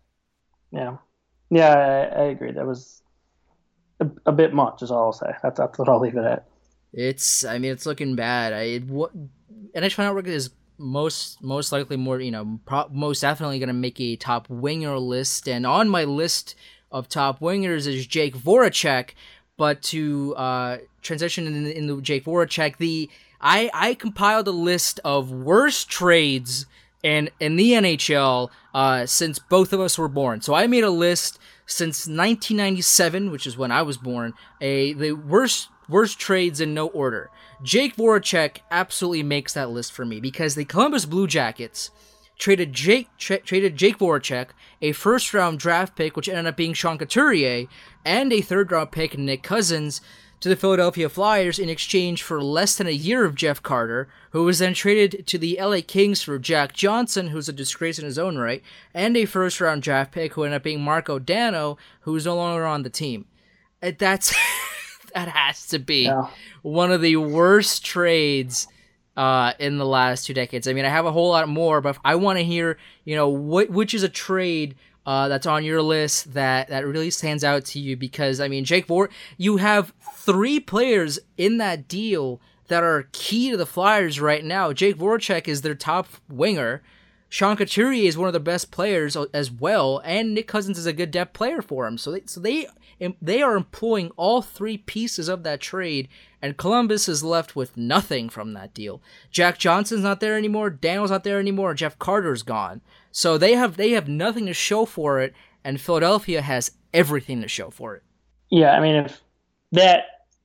Yeah. Yeah, I, I agree. That was a, a bit much, is all I'll say. That's, that's what I'll leave it at. It's, I mean, it's looking bad. I what N H L Network is most most likely more, you know, pro, most definitely going to make a top winger list. And on my list of top wingers is Jake Voracek. But to uh, transition into in the Jake Voracek, the I I compiled a list of worst trades in in the N H L uh, since both of us were born. So I made a list since nineteen ninety-seven, which is when I was born, a the worst worst trades in no order. Jake Voracek absolutely makes that list for me because the Columbus Blue Jackets traded Jake tra- traded Jake Voracek, a first round draft pick, which ended up being Sean Couturier, and a third round pick, Nick Cousins, to the Philadelphia Flyers in exchange for less than a year of Jeff Carter, who was then traded to the L A Kings for Jack Johnson, who's a disgrace in his own right, and a first round draft pick who ended up being Marco Dano, who's no longer on the team. That's that has to be yeah. one of the worst trades Uh, in the last two decades. I mean, I have a whole lot more, but I want to hear, you know, what which is a trade uh, that's on your list that, that really stands out to you, because, I mean, Jake Vor, you have three players in that deal that are key to the Flyers right now. Jake Voracek is their top winger. Sean Couturier is one of the best players as well, and Nick Cousins is a good depth player for him. So they, so they, they are employing all three pieces of that trade, and Columbus is left with nothing from that deal. Jack Johnson's not there anymore, Daniel's not there anymore, Jeff Carter's gone. So they have they have nothing to show for it, and Philadelphia has everything to show for it. Yeah, I mean, if that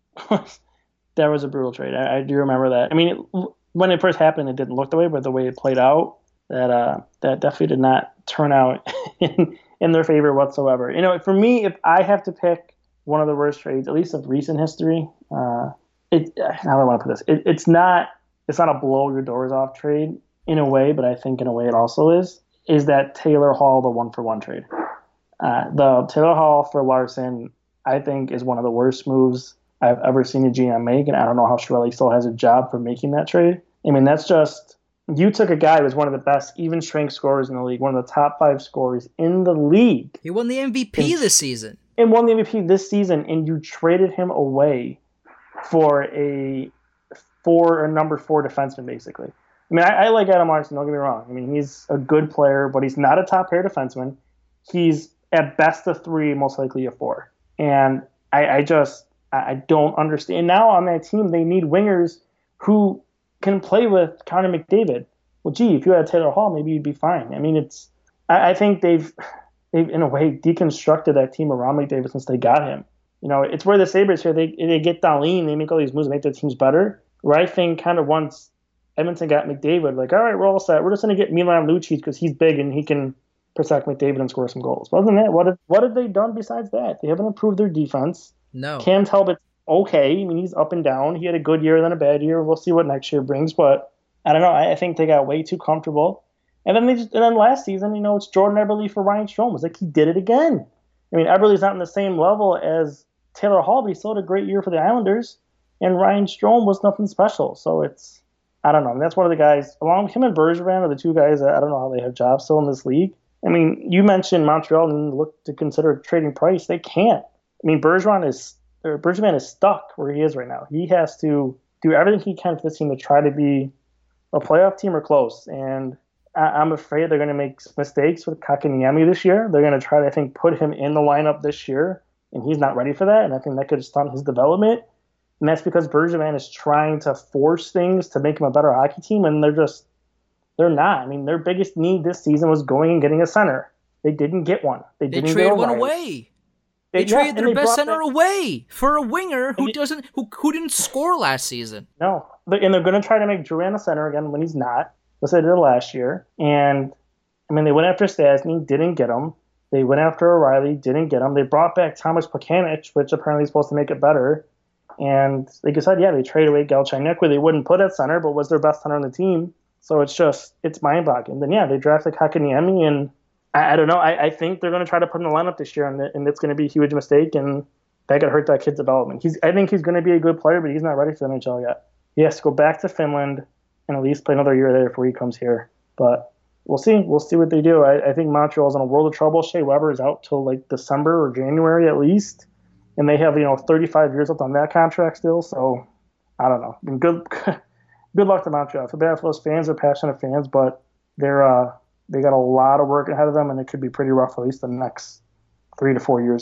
that was a brutal trade. I, I do remember that. I mean, it, when it first happened, it didn't look the way, but the way it played out, that uh, that definitely did not turn out in, in their favor whatsoever. You know, for me, if I have to pick one of the worst trades, at least of recent history, uh, it how do I want to put this? It, it's not it's not a blow your doors off trade in a way, but I think in a way it also is. Is that Taylor Hall the one for one trade? Uh, the Taylor Hall for Larson, I think, is one of the worst moves I've ever seen a G M make, and I don't know how Chiarelli still has a job for making that trade. I mean, that's just, you took a guy who was one of the best even strength scorers in the league, one of the top five scorers in the league. He won the M V P and, this season. And won the M V P this season, and you traded him away for a for a number four defenseman, basically. I mean, I, I like Adam Larson, don't get me wrong. I mean, he's a good player, but he's not a top pair defenseman. He's at best a three, most likely a four. And I, I just, I don't understand. Now on that team, they need wingers who can play with Connor McDavid. Well, gee, if you had Taylor Hall, maybe you'd be fine. I mean, it's, I, I think they've, they've in a way deconstructed that team around McDavid since they got him. You know, it's where the Sabres here, they they get Dahlin, they make all these moves, make their teams better. Where I think kind of once Edmonton got McDavid, like, all right, we're all set. We're just going to get Milan Lucic because he's big and he can protect McDavid and score some goals. Wasn't that? What have, what have they done besides that? They haven't improved their defense. No. Cam Talbot's okay. I mean, he's up and down. He had a good year, then a bad year. We'll see what next year brings. But I don't know. I, I think they got way too comfortable. And then they just, and then last season, you know, it's Jordan Eberle for Ryan Strome. It's like he did it again. I mean, Eberle's not on the same level as Taylor Hall, but he still had a great year for the Islanders. And Ryan Strome was nothing special. So it's, I don't know. And that's one of the guys, along with him and Bergevin, are the two guys that I don't know how they have jobs still in this league. I mean, you mentioned Montreal and look to consider trading Price. They can't. I mean, Bergevin is or Bergevin is stuck where he is right now. He has to do everything he can for this team to try to be a playoff team or close. And I, I'm afraid they're going to make mistakes with Kakaniemi this year. They're going to try to, I think, put him in the lineup this year, and he's not ready for that. And I think that could stunt his development. And that's because Bergevin is trying to force things to make him a better hockey team, and they're just they're not. I mean, their biggest need this season was going and getting a center. They didn't get one. They, they didn't traded one away. They, they traded yeah, their best center that, away for a winger who they, doesn't who, who didn't score last season. No, and they're going to try to make Duran a center again when he's not. That's what they did last year. And I mean, they went after Stastny, didn't get him. They went after O'Reilly, didn't get him. They brought back Thomas Plekanec, which apparently is supposed to make it better. And like I said, yeah, they traded away Galchenyuk, where they wouldn't put at center, but was their best center on the team. So it's just, it's mind-boggling. Then, yeah, they drafted Kakaniemi, and I, I don't know. I, I think they're going to try to put him in the lineup this year, and, and it's going to be a huge mistake, and that could hurt that kid's development. He's, I think he's going to be a good player, but he's not ready for the N H L yet. He has to go back to Finland and at least play another year there before he comes here. But we'll see. We'll see what they do. I, I think Montreal's in a world of trouble. Shea Weber is out till like December or January at least. And they have, you know, thirty-five years left on that contract still. So, I don't know. And good good luck to Montreal. I feel bad for those fans. They're passionate fans, but they're uh, they got a lot of work ahead of them, and it could be pretty rough at least the next three to four years there.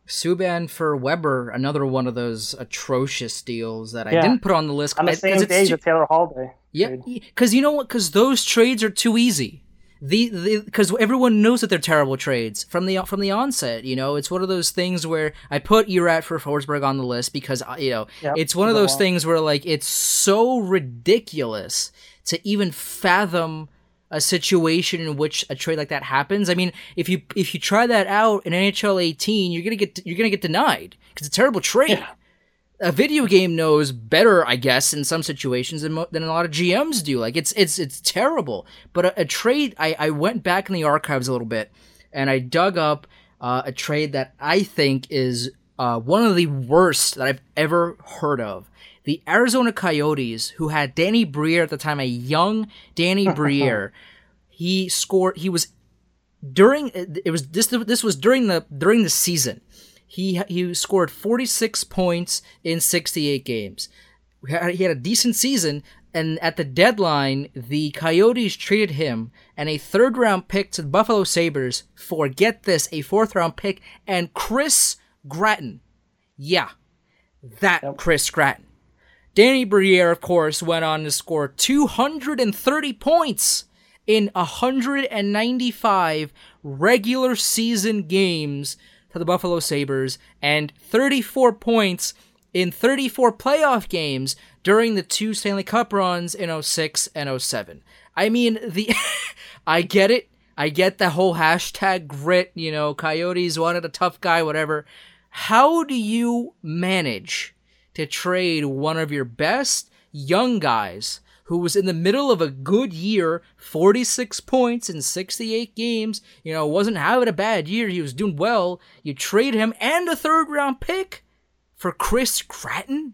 Subban for Weber, another one of those atrocious deals that I Yeah. didn't put on the list. On the I, same it's day, too- the Taylor Hall day. Yeah, because you know what? Because those trades are too easy. The because everyone knows that they're terrible trades from the from the onset. You know, it's one of those things where I put Erat for Forsberg on the list because you know Yep. it's one of those Well. things where like it's so ridiculous to even fathom a situation in which a trade like that happens. I mean, if you if you try that out in N H L eighteen, you're gonna get you're gonna get denied because it's a terrible trade. Yeah. A video game knows better, I guess, in some situations than, mo- than a lot of G Ms do. Like it's it's it's terrible. But a, a trade, I, I went back in the archives a little bit and I dug up uh, a trade that I think is uh, one of the worst that I've ever heard of. The Arizona Coyotes, who had Danny Briere at the time, a young Danny Briere, he scored. He was during it was this this was during the during the season. He he scored forty-six points in sixty-eight games. He had a decent season, and at the deadline, the Coyotes traded him and a third-round pick to the Buffalo Sabres for, get this, a fourth-round pick and Chris Gratton. Yeah, that Yep. Chris Gratton. Danny Briere, of course, went on to score two hundred thirty points in one hundred ninety-five regular season games to the Buffalo Sabres and thirty-four points in thirty-four playoff games during the two Stanley Cup runs in oh six and oh seven. I mean, the I get it. I get the whole hashtag grit, you know, Coyotes wanted a tough guy, whatever. How do you manage to trade one of your best young guys who was in the middle of a good year, forty-six points in sixty-eight games, you know, wasn't having a bad year, he was doing well, you trade him and a third-round pick for Chris Gratton?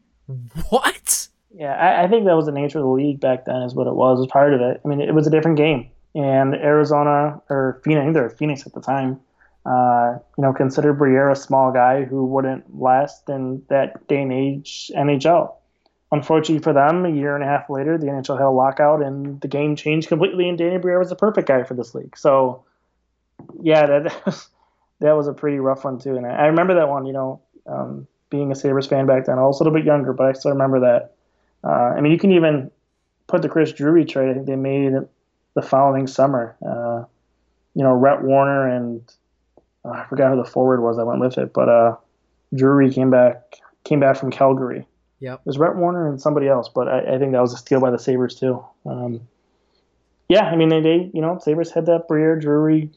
What? Yeah, I, I think that was the nature of the league back then is what it was, was part of it. I mean, it was a different game. And Arizona, or Phoenix, I think they were Phoenix at the time, uh, you know, considered Briere a small guy who wouldn't last in that day and age N H L. Unfortunately for them, a year and a half later, the N H L had a lockout and the game changed completely, and Danny Briere was the perfect guy for this league. So, yeah, that that was, that was a pretty rough one, too. And I, I remember that one, you know, um, being a Sabres fan back then. I was a little bit younger, but I still remember that. Uh, I mean, you can even put the Chris Drury trade. I think they made it the following summer. Uh, you know, Rhett Warner and uh, I forgot who the forward was that went with it, but uh, Drury came back came back from Calgary. Yep. It was Rhett Warner and somebody else, but I, I think that was a steal by the Sabres too. Um, yeah, I mean, they, they, you know, Sabres had that Briere Drury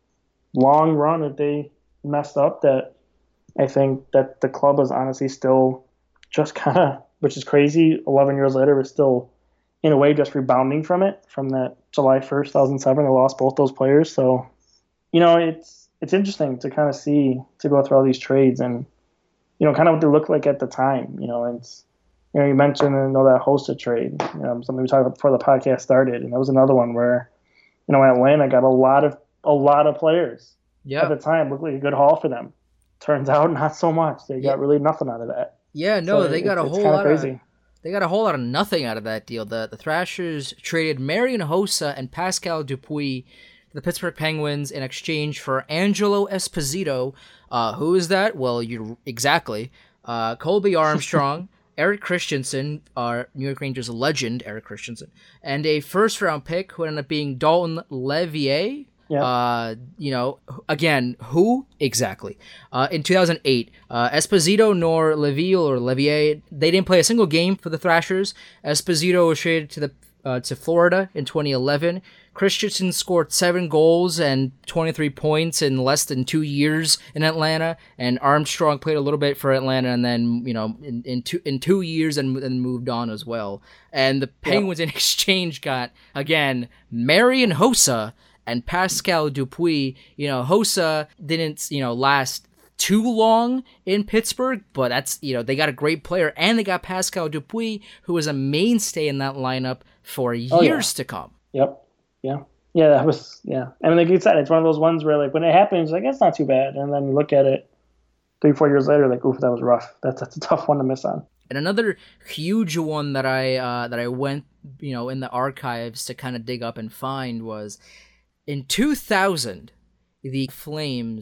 long run that they messed up that I think that the club is honestly still just kind of, which is crazy, eleven years later, we're still, in a way, just rebounding from it, from that July first, two thousand seven. They lost both those players. So, you know, it's it's interesting to kind of see, to go through all these trades and, you know, kind of what they looked like at the time. You know, it's, you know, you mentioned, you know, that Hossa trade, you know, something we talked about before the podcast started. And that was another one where, you know, Atlanta got a lot of, a lot of players Yeah. at the time. Looked like a good haul for them. Turns out not so much. They Yeah. got really nothing out of that. Yeah, no, So they got it- a it's whole kinda lot crazy. of they got a whole lot of nothing out of that deal. The the Thrashers traded Marian Hossa and Pascal Dupuis to the Pittsburgh Penguins in exchange for Angelo Esposito. Uh, who is that? Well, you exactly. Uh, Colby Armstrong, Eric Christensen, our New York Rangers legend, Eric Christensen, and a first round pick who ended up being Dalton Levier. Yeah. Uh, you know, again, who exactly? Uh, in two thousand eight, uh, Esposito nor Leviel or Levier, they didn't play a single game for the Thrashers. Esposito was traded to the uh, to Florida in twenty eleven. Christensen scored seven goals and twenty-three points in less than two years in Atlanta, and Armstrong played a little bit for Atlanta, and then you know in, in two in two years and then moved on as well. And the Penguins in exchange got again Marian Hossa and Pascal Dupuis. You know, Hossa didn't, you know, last too long in Pittsburgh, but that's, you know, they got a great player, and they got Pascal Dupuis, who was a mainstay in that lineup for years Oh, yeah. to come. Yep. Yeah. Yeah, that was, yeah. I mean, like you said, it's one of those ones where, like, when it happens, like, it's not too bad. And then you look at it three, four years later, like, oof, that was rough. That's, that's a tough one to miss on. And another huge one that I uh, that I went, you know, in the archives to kind of dig up and find was in two thousand, the Flames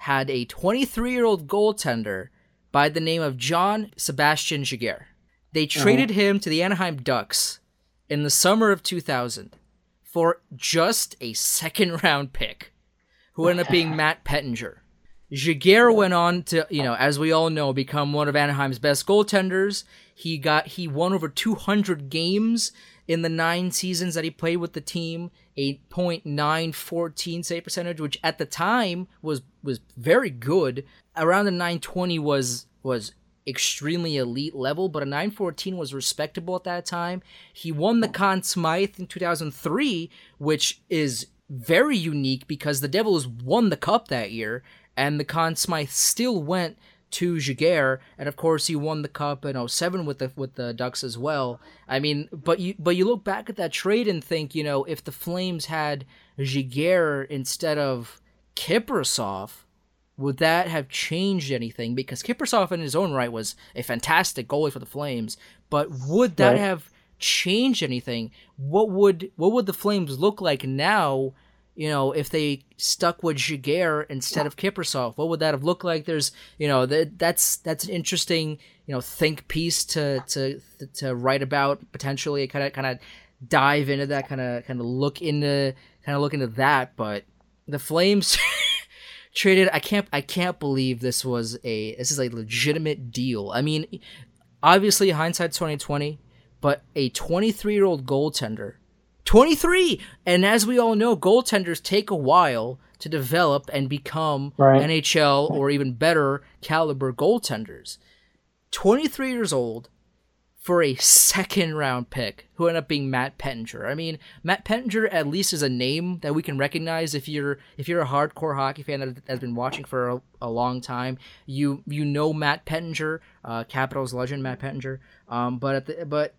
had a twenty-three-year-old goaltender by the name of John Sebastian Giguère. They traded uh-huh. him to the Anaheim Ducks in the summer of two thousand for just a second-round pick, who ended up being Matt Pettinger. Giguère went on to, you know, as we all know, become one of Anaheim's best goaltenders. He got he won over two hundred games in the nine seasons that he played with the team, eight point nine one four save percentage, which at the time was was very good. Around the nine twenty was was extremely elite level, but a nine fourteen was respectable at that time. He won the Conn Smythe in two thousand three, which is very unique because the Devils won the Cup that year, and the Conn Smythe still went to Giguère, and of course he won the Cup in oh seven with the with the Ducks as well. I mean, but you but you look back at that trade and think, you know, if the Flames had Giguère instead of Kiprusoff, would that have changed anything? Because Kiprusoff in his own right was a fantastic goalie for the Flames, but would that right. have changed anything? What would what would the Flames look like now? You know, if they stuck with Giguère instead of Kiprusoff, what would that have looked like? There's, you know, that that's that's an interesting, you know, think piece to to to write about potentially. Kind of kind of dive into that, kind of kind of look into kind of look into that. But the Flames traded. I can't I can't believe this was a this is a legitimate deal. I mean, obviously hindsight's twenty twenty, but a twenty-three-year-old goaltender. twenty-three! And as we all know, goaltenders take a while to develop and become right. N H L or even better caliber goaltenders. twenty-three years old for a second round pick who ended up being Matt Pettinger. I mean, Matt Pettinger at least is a name that we can recognize if you're if you're a hardcore hockey fan that has been watching for a, a long time. You you know Matt Pettinger, uh, Capitals legend Matt Pettinger. Um, but at the, but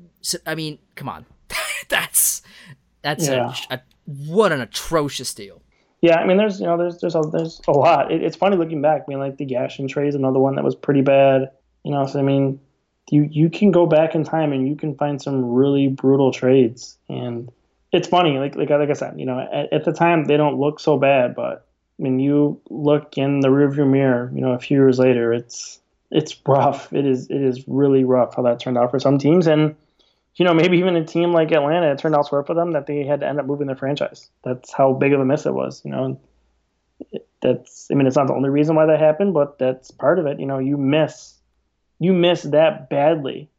I mean, come on. That's that's yeah. a, a what an atrocious deal. Yeah, I mean, there's you know there's there's a, there's a lot. It, it's funny looking back. I mean, like the Gashin trade is another one that was pretty bad. You know, so I mean, you you can go back in time and you can find some really brutal trades. And it's funny, like like like I said, you know, at, at the time they don't look so bad, but when you look in the rearview mirror, you know, a few years later, it's it's rough. It is it is really rough how that turned out for some teams. And you know, maybe even a team like Atlanta, it turned out so for them that they had to end up moving their franchise. That's how big of a miss it was, you know. That's, I mean, it's not the only reason why that happened, but that's part of it. You know, you miss, you miss that badly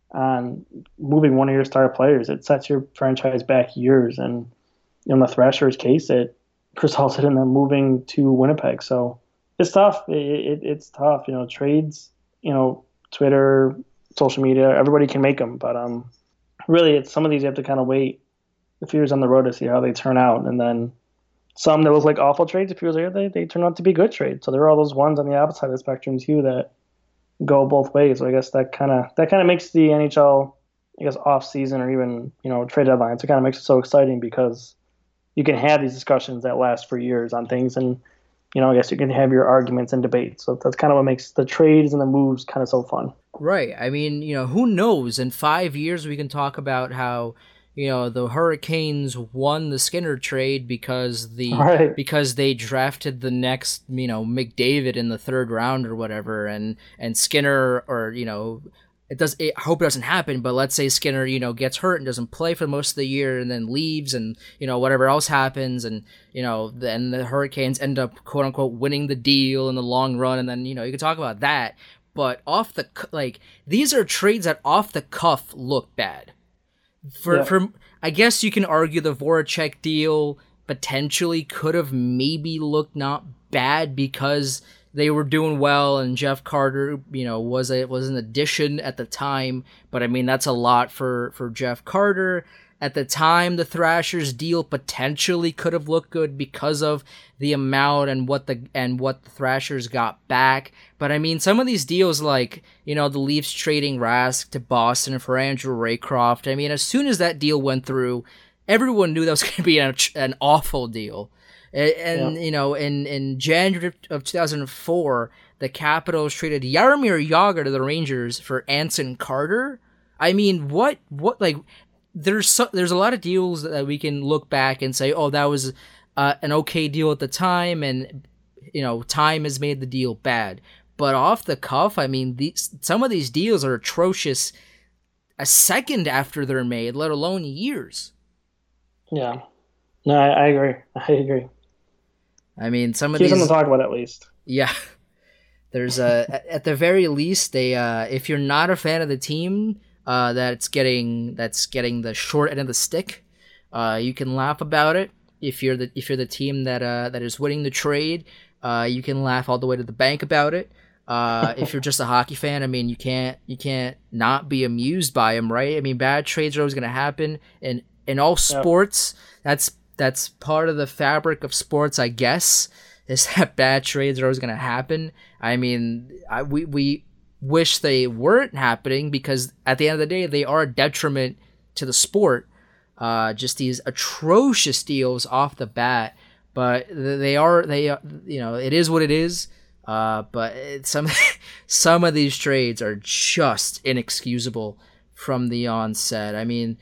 on moving one of your star players. It sets your franchise back years, and in the Thrashers' case, it resulted in them moving to Winnipeg. So it's tough. It, it, it's tough. You know, trades. You know, Twitter, social media, everybody can make them, but um. Really, it's some of these you have to kind of wait a few years on the road to see how they turn out. And then some that look like awful trades a few years later, they, they turn out to be good trades. So there are all those ones on the opposite side of the spectrum, too, that go both ways. So I guess that kind of that kind of makes the N H L, I guess, off-season or even, you know, trade deadlines. It kind of makes it so exciting because you can have these discussions that last for years on things. And, you know, I guess you can have your arguments and debates. So that's kind of what makes the trades and the moves kind of so fun. Right. I mean, you know, who knows? In five years, we can talk about how, you know, the Hurricanes won the Skinner trade because the right. because they drafted the next, you know, McDavid in the third round or whatever, and and Skinner, or you know, it does. It, I hope it doesn't happen, but let's say Skinner, you know, gets hurt and doesn't play for most of the year, and then leaves, and you know, whatever else happens, and you know, then the Hurricanes end up quote unquote winning the deal in the long run, and then you know, you can talk about that. But off the like, these are trades that off the cuff look bad. For yeah. for I guess you can argue the Voracek deal potentially could have maybe looked not bad because they were doing well and Jeff Carter, you know, was a was an addition at the time. But I mean, that's a lot for for Jeff Carter. At the time, the Thrashers deal potentially could have looked good because of the amount and what the and what the Thrashers got back. But I mean, some of these deals, like, you know, the Leafs trading Rask to Boston for Andrew Raycroft. I mean, as soon as that deal went through, everyone knew that was going to be an, an awful deal. And, and yeah. you know, in, in January of two thousand four, the Capitals traded Jaromir Jagr to the Rangers for Anson Carter. I mean, what what like. There's so, there's a lot of deals that we can look back and say, oh, that was uh, an okay deal at the time, and you know, time has made the deal bad. But off the cuff, I mean, these, some of these deals are atrocious a second after they're made, let alone years. Yeah. No, I, I agree. I agree. I mean, some of Keep these... something to talk about at least. Yeah. There's a... at the very least, they uh, if you're not a fan of the team uh, that's getting that's getting the short end of the stick, uh, you can laugh about it. If you're the if you're the team that uh, that is winning the trade, uh, you can laugh all the way to the bank about it. Uh, if you're just a hockey fan, I mean, you can't you can't not be amused by them, right? I mean, bad trades are always going to happen, and in all sports, yep. that's that's part of the fabric of sports, I guess, is that bad trades are always going to happen. I mean, I, we we wish they weren't happening because at the end of the day, they are a detriment to the sport. Uh, just these atrocious deals off the bat, but they are they are, you know, it is what it is. Uh, but it, some some of these trades are just inexcusable from the onset. I mean,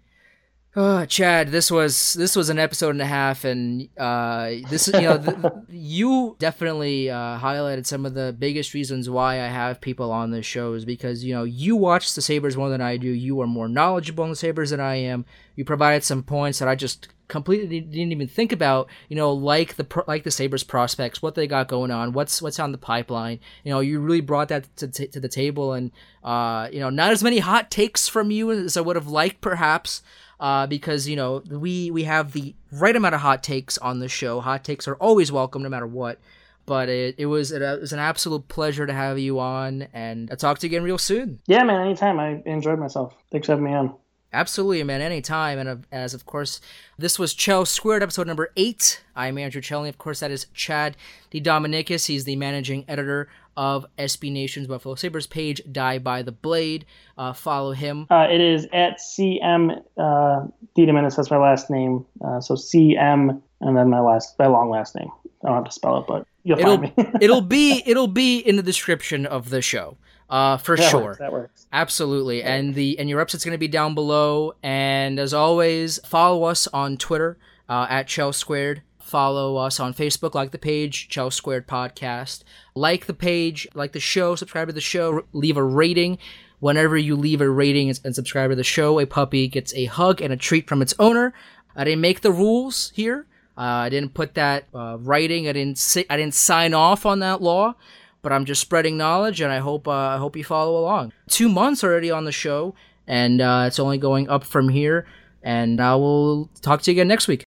uh, Chad, this was this was an episode and a half, and uh, this you know th- you definitely uh, highlighted some of the biggest reasons why I have people on this show is because you know you watch the Sabres more than I do. You are more knowledgeable on the Sabres than I am. You provided some points that I just completely didn't even think about, you know, like the like the Sabres prospects, what they got going on, what's what's on the pipeline. You know, you really brought that to, to, to the table, and uh, you know, not as many hot takes from you as I would have liked, perhaps, uh, because you know we we have the right amount of hot takes on the show. Hot takes are always welcome, no matter what. But it, it was it was an absolute pleasure to have you on, and I'll talk to you again real soon. Yeah, man, anytime. I enjoyed myself. Thanks for having me on. Absolutely, man, anytime. And as, of course, this was Chell Squared, episode number eight. I'm Andrew Chelney. Of course, that is Chad DiDominicus. He's the managing editor of S B Nation's Buffalo Sabres page, Die by the Blade. Uh, follow him. Uh, it is at C M uh, DiDominicus. That's my last name. Uh, so C M and then my last, my long last name. I don't have to spell it, but you'll it'll, find me. it'll be it'll be in the description of the show. Uh, for that sure. Works, that works. Absolutely. And the and your website's going to be down below. And as always, follow us on Twitter uh, at Chell Squared. Follow us on Facebook, like the page, Chell Squared Podcast. Like the page, like the show, subscribe to the show, leave a rating. Whenever you leave a rating and subscribe to the show, a puppy gets a hug and a treat from its owner. I didn't make the rules here. Uh, I didn't put that uh, writing. I didn't si- I didn't sign off on that law. But I'm just spreading knowledge, and I hope uh, I hope you follow along. Two months already on the show, and uh, it's only going up from here. And I will talk to you again next week.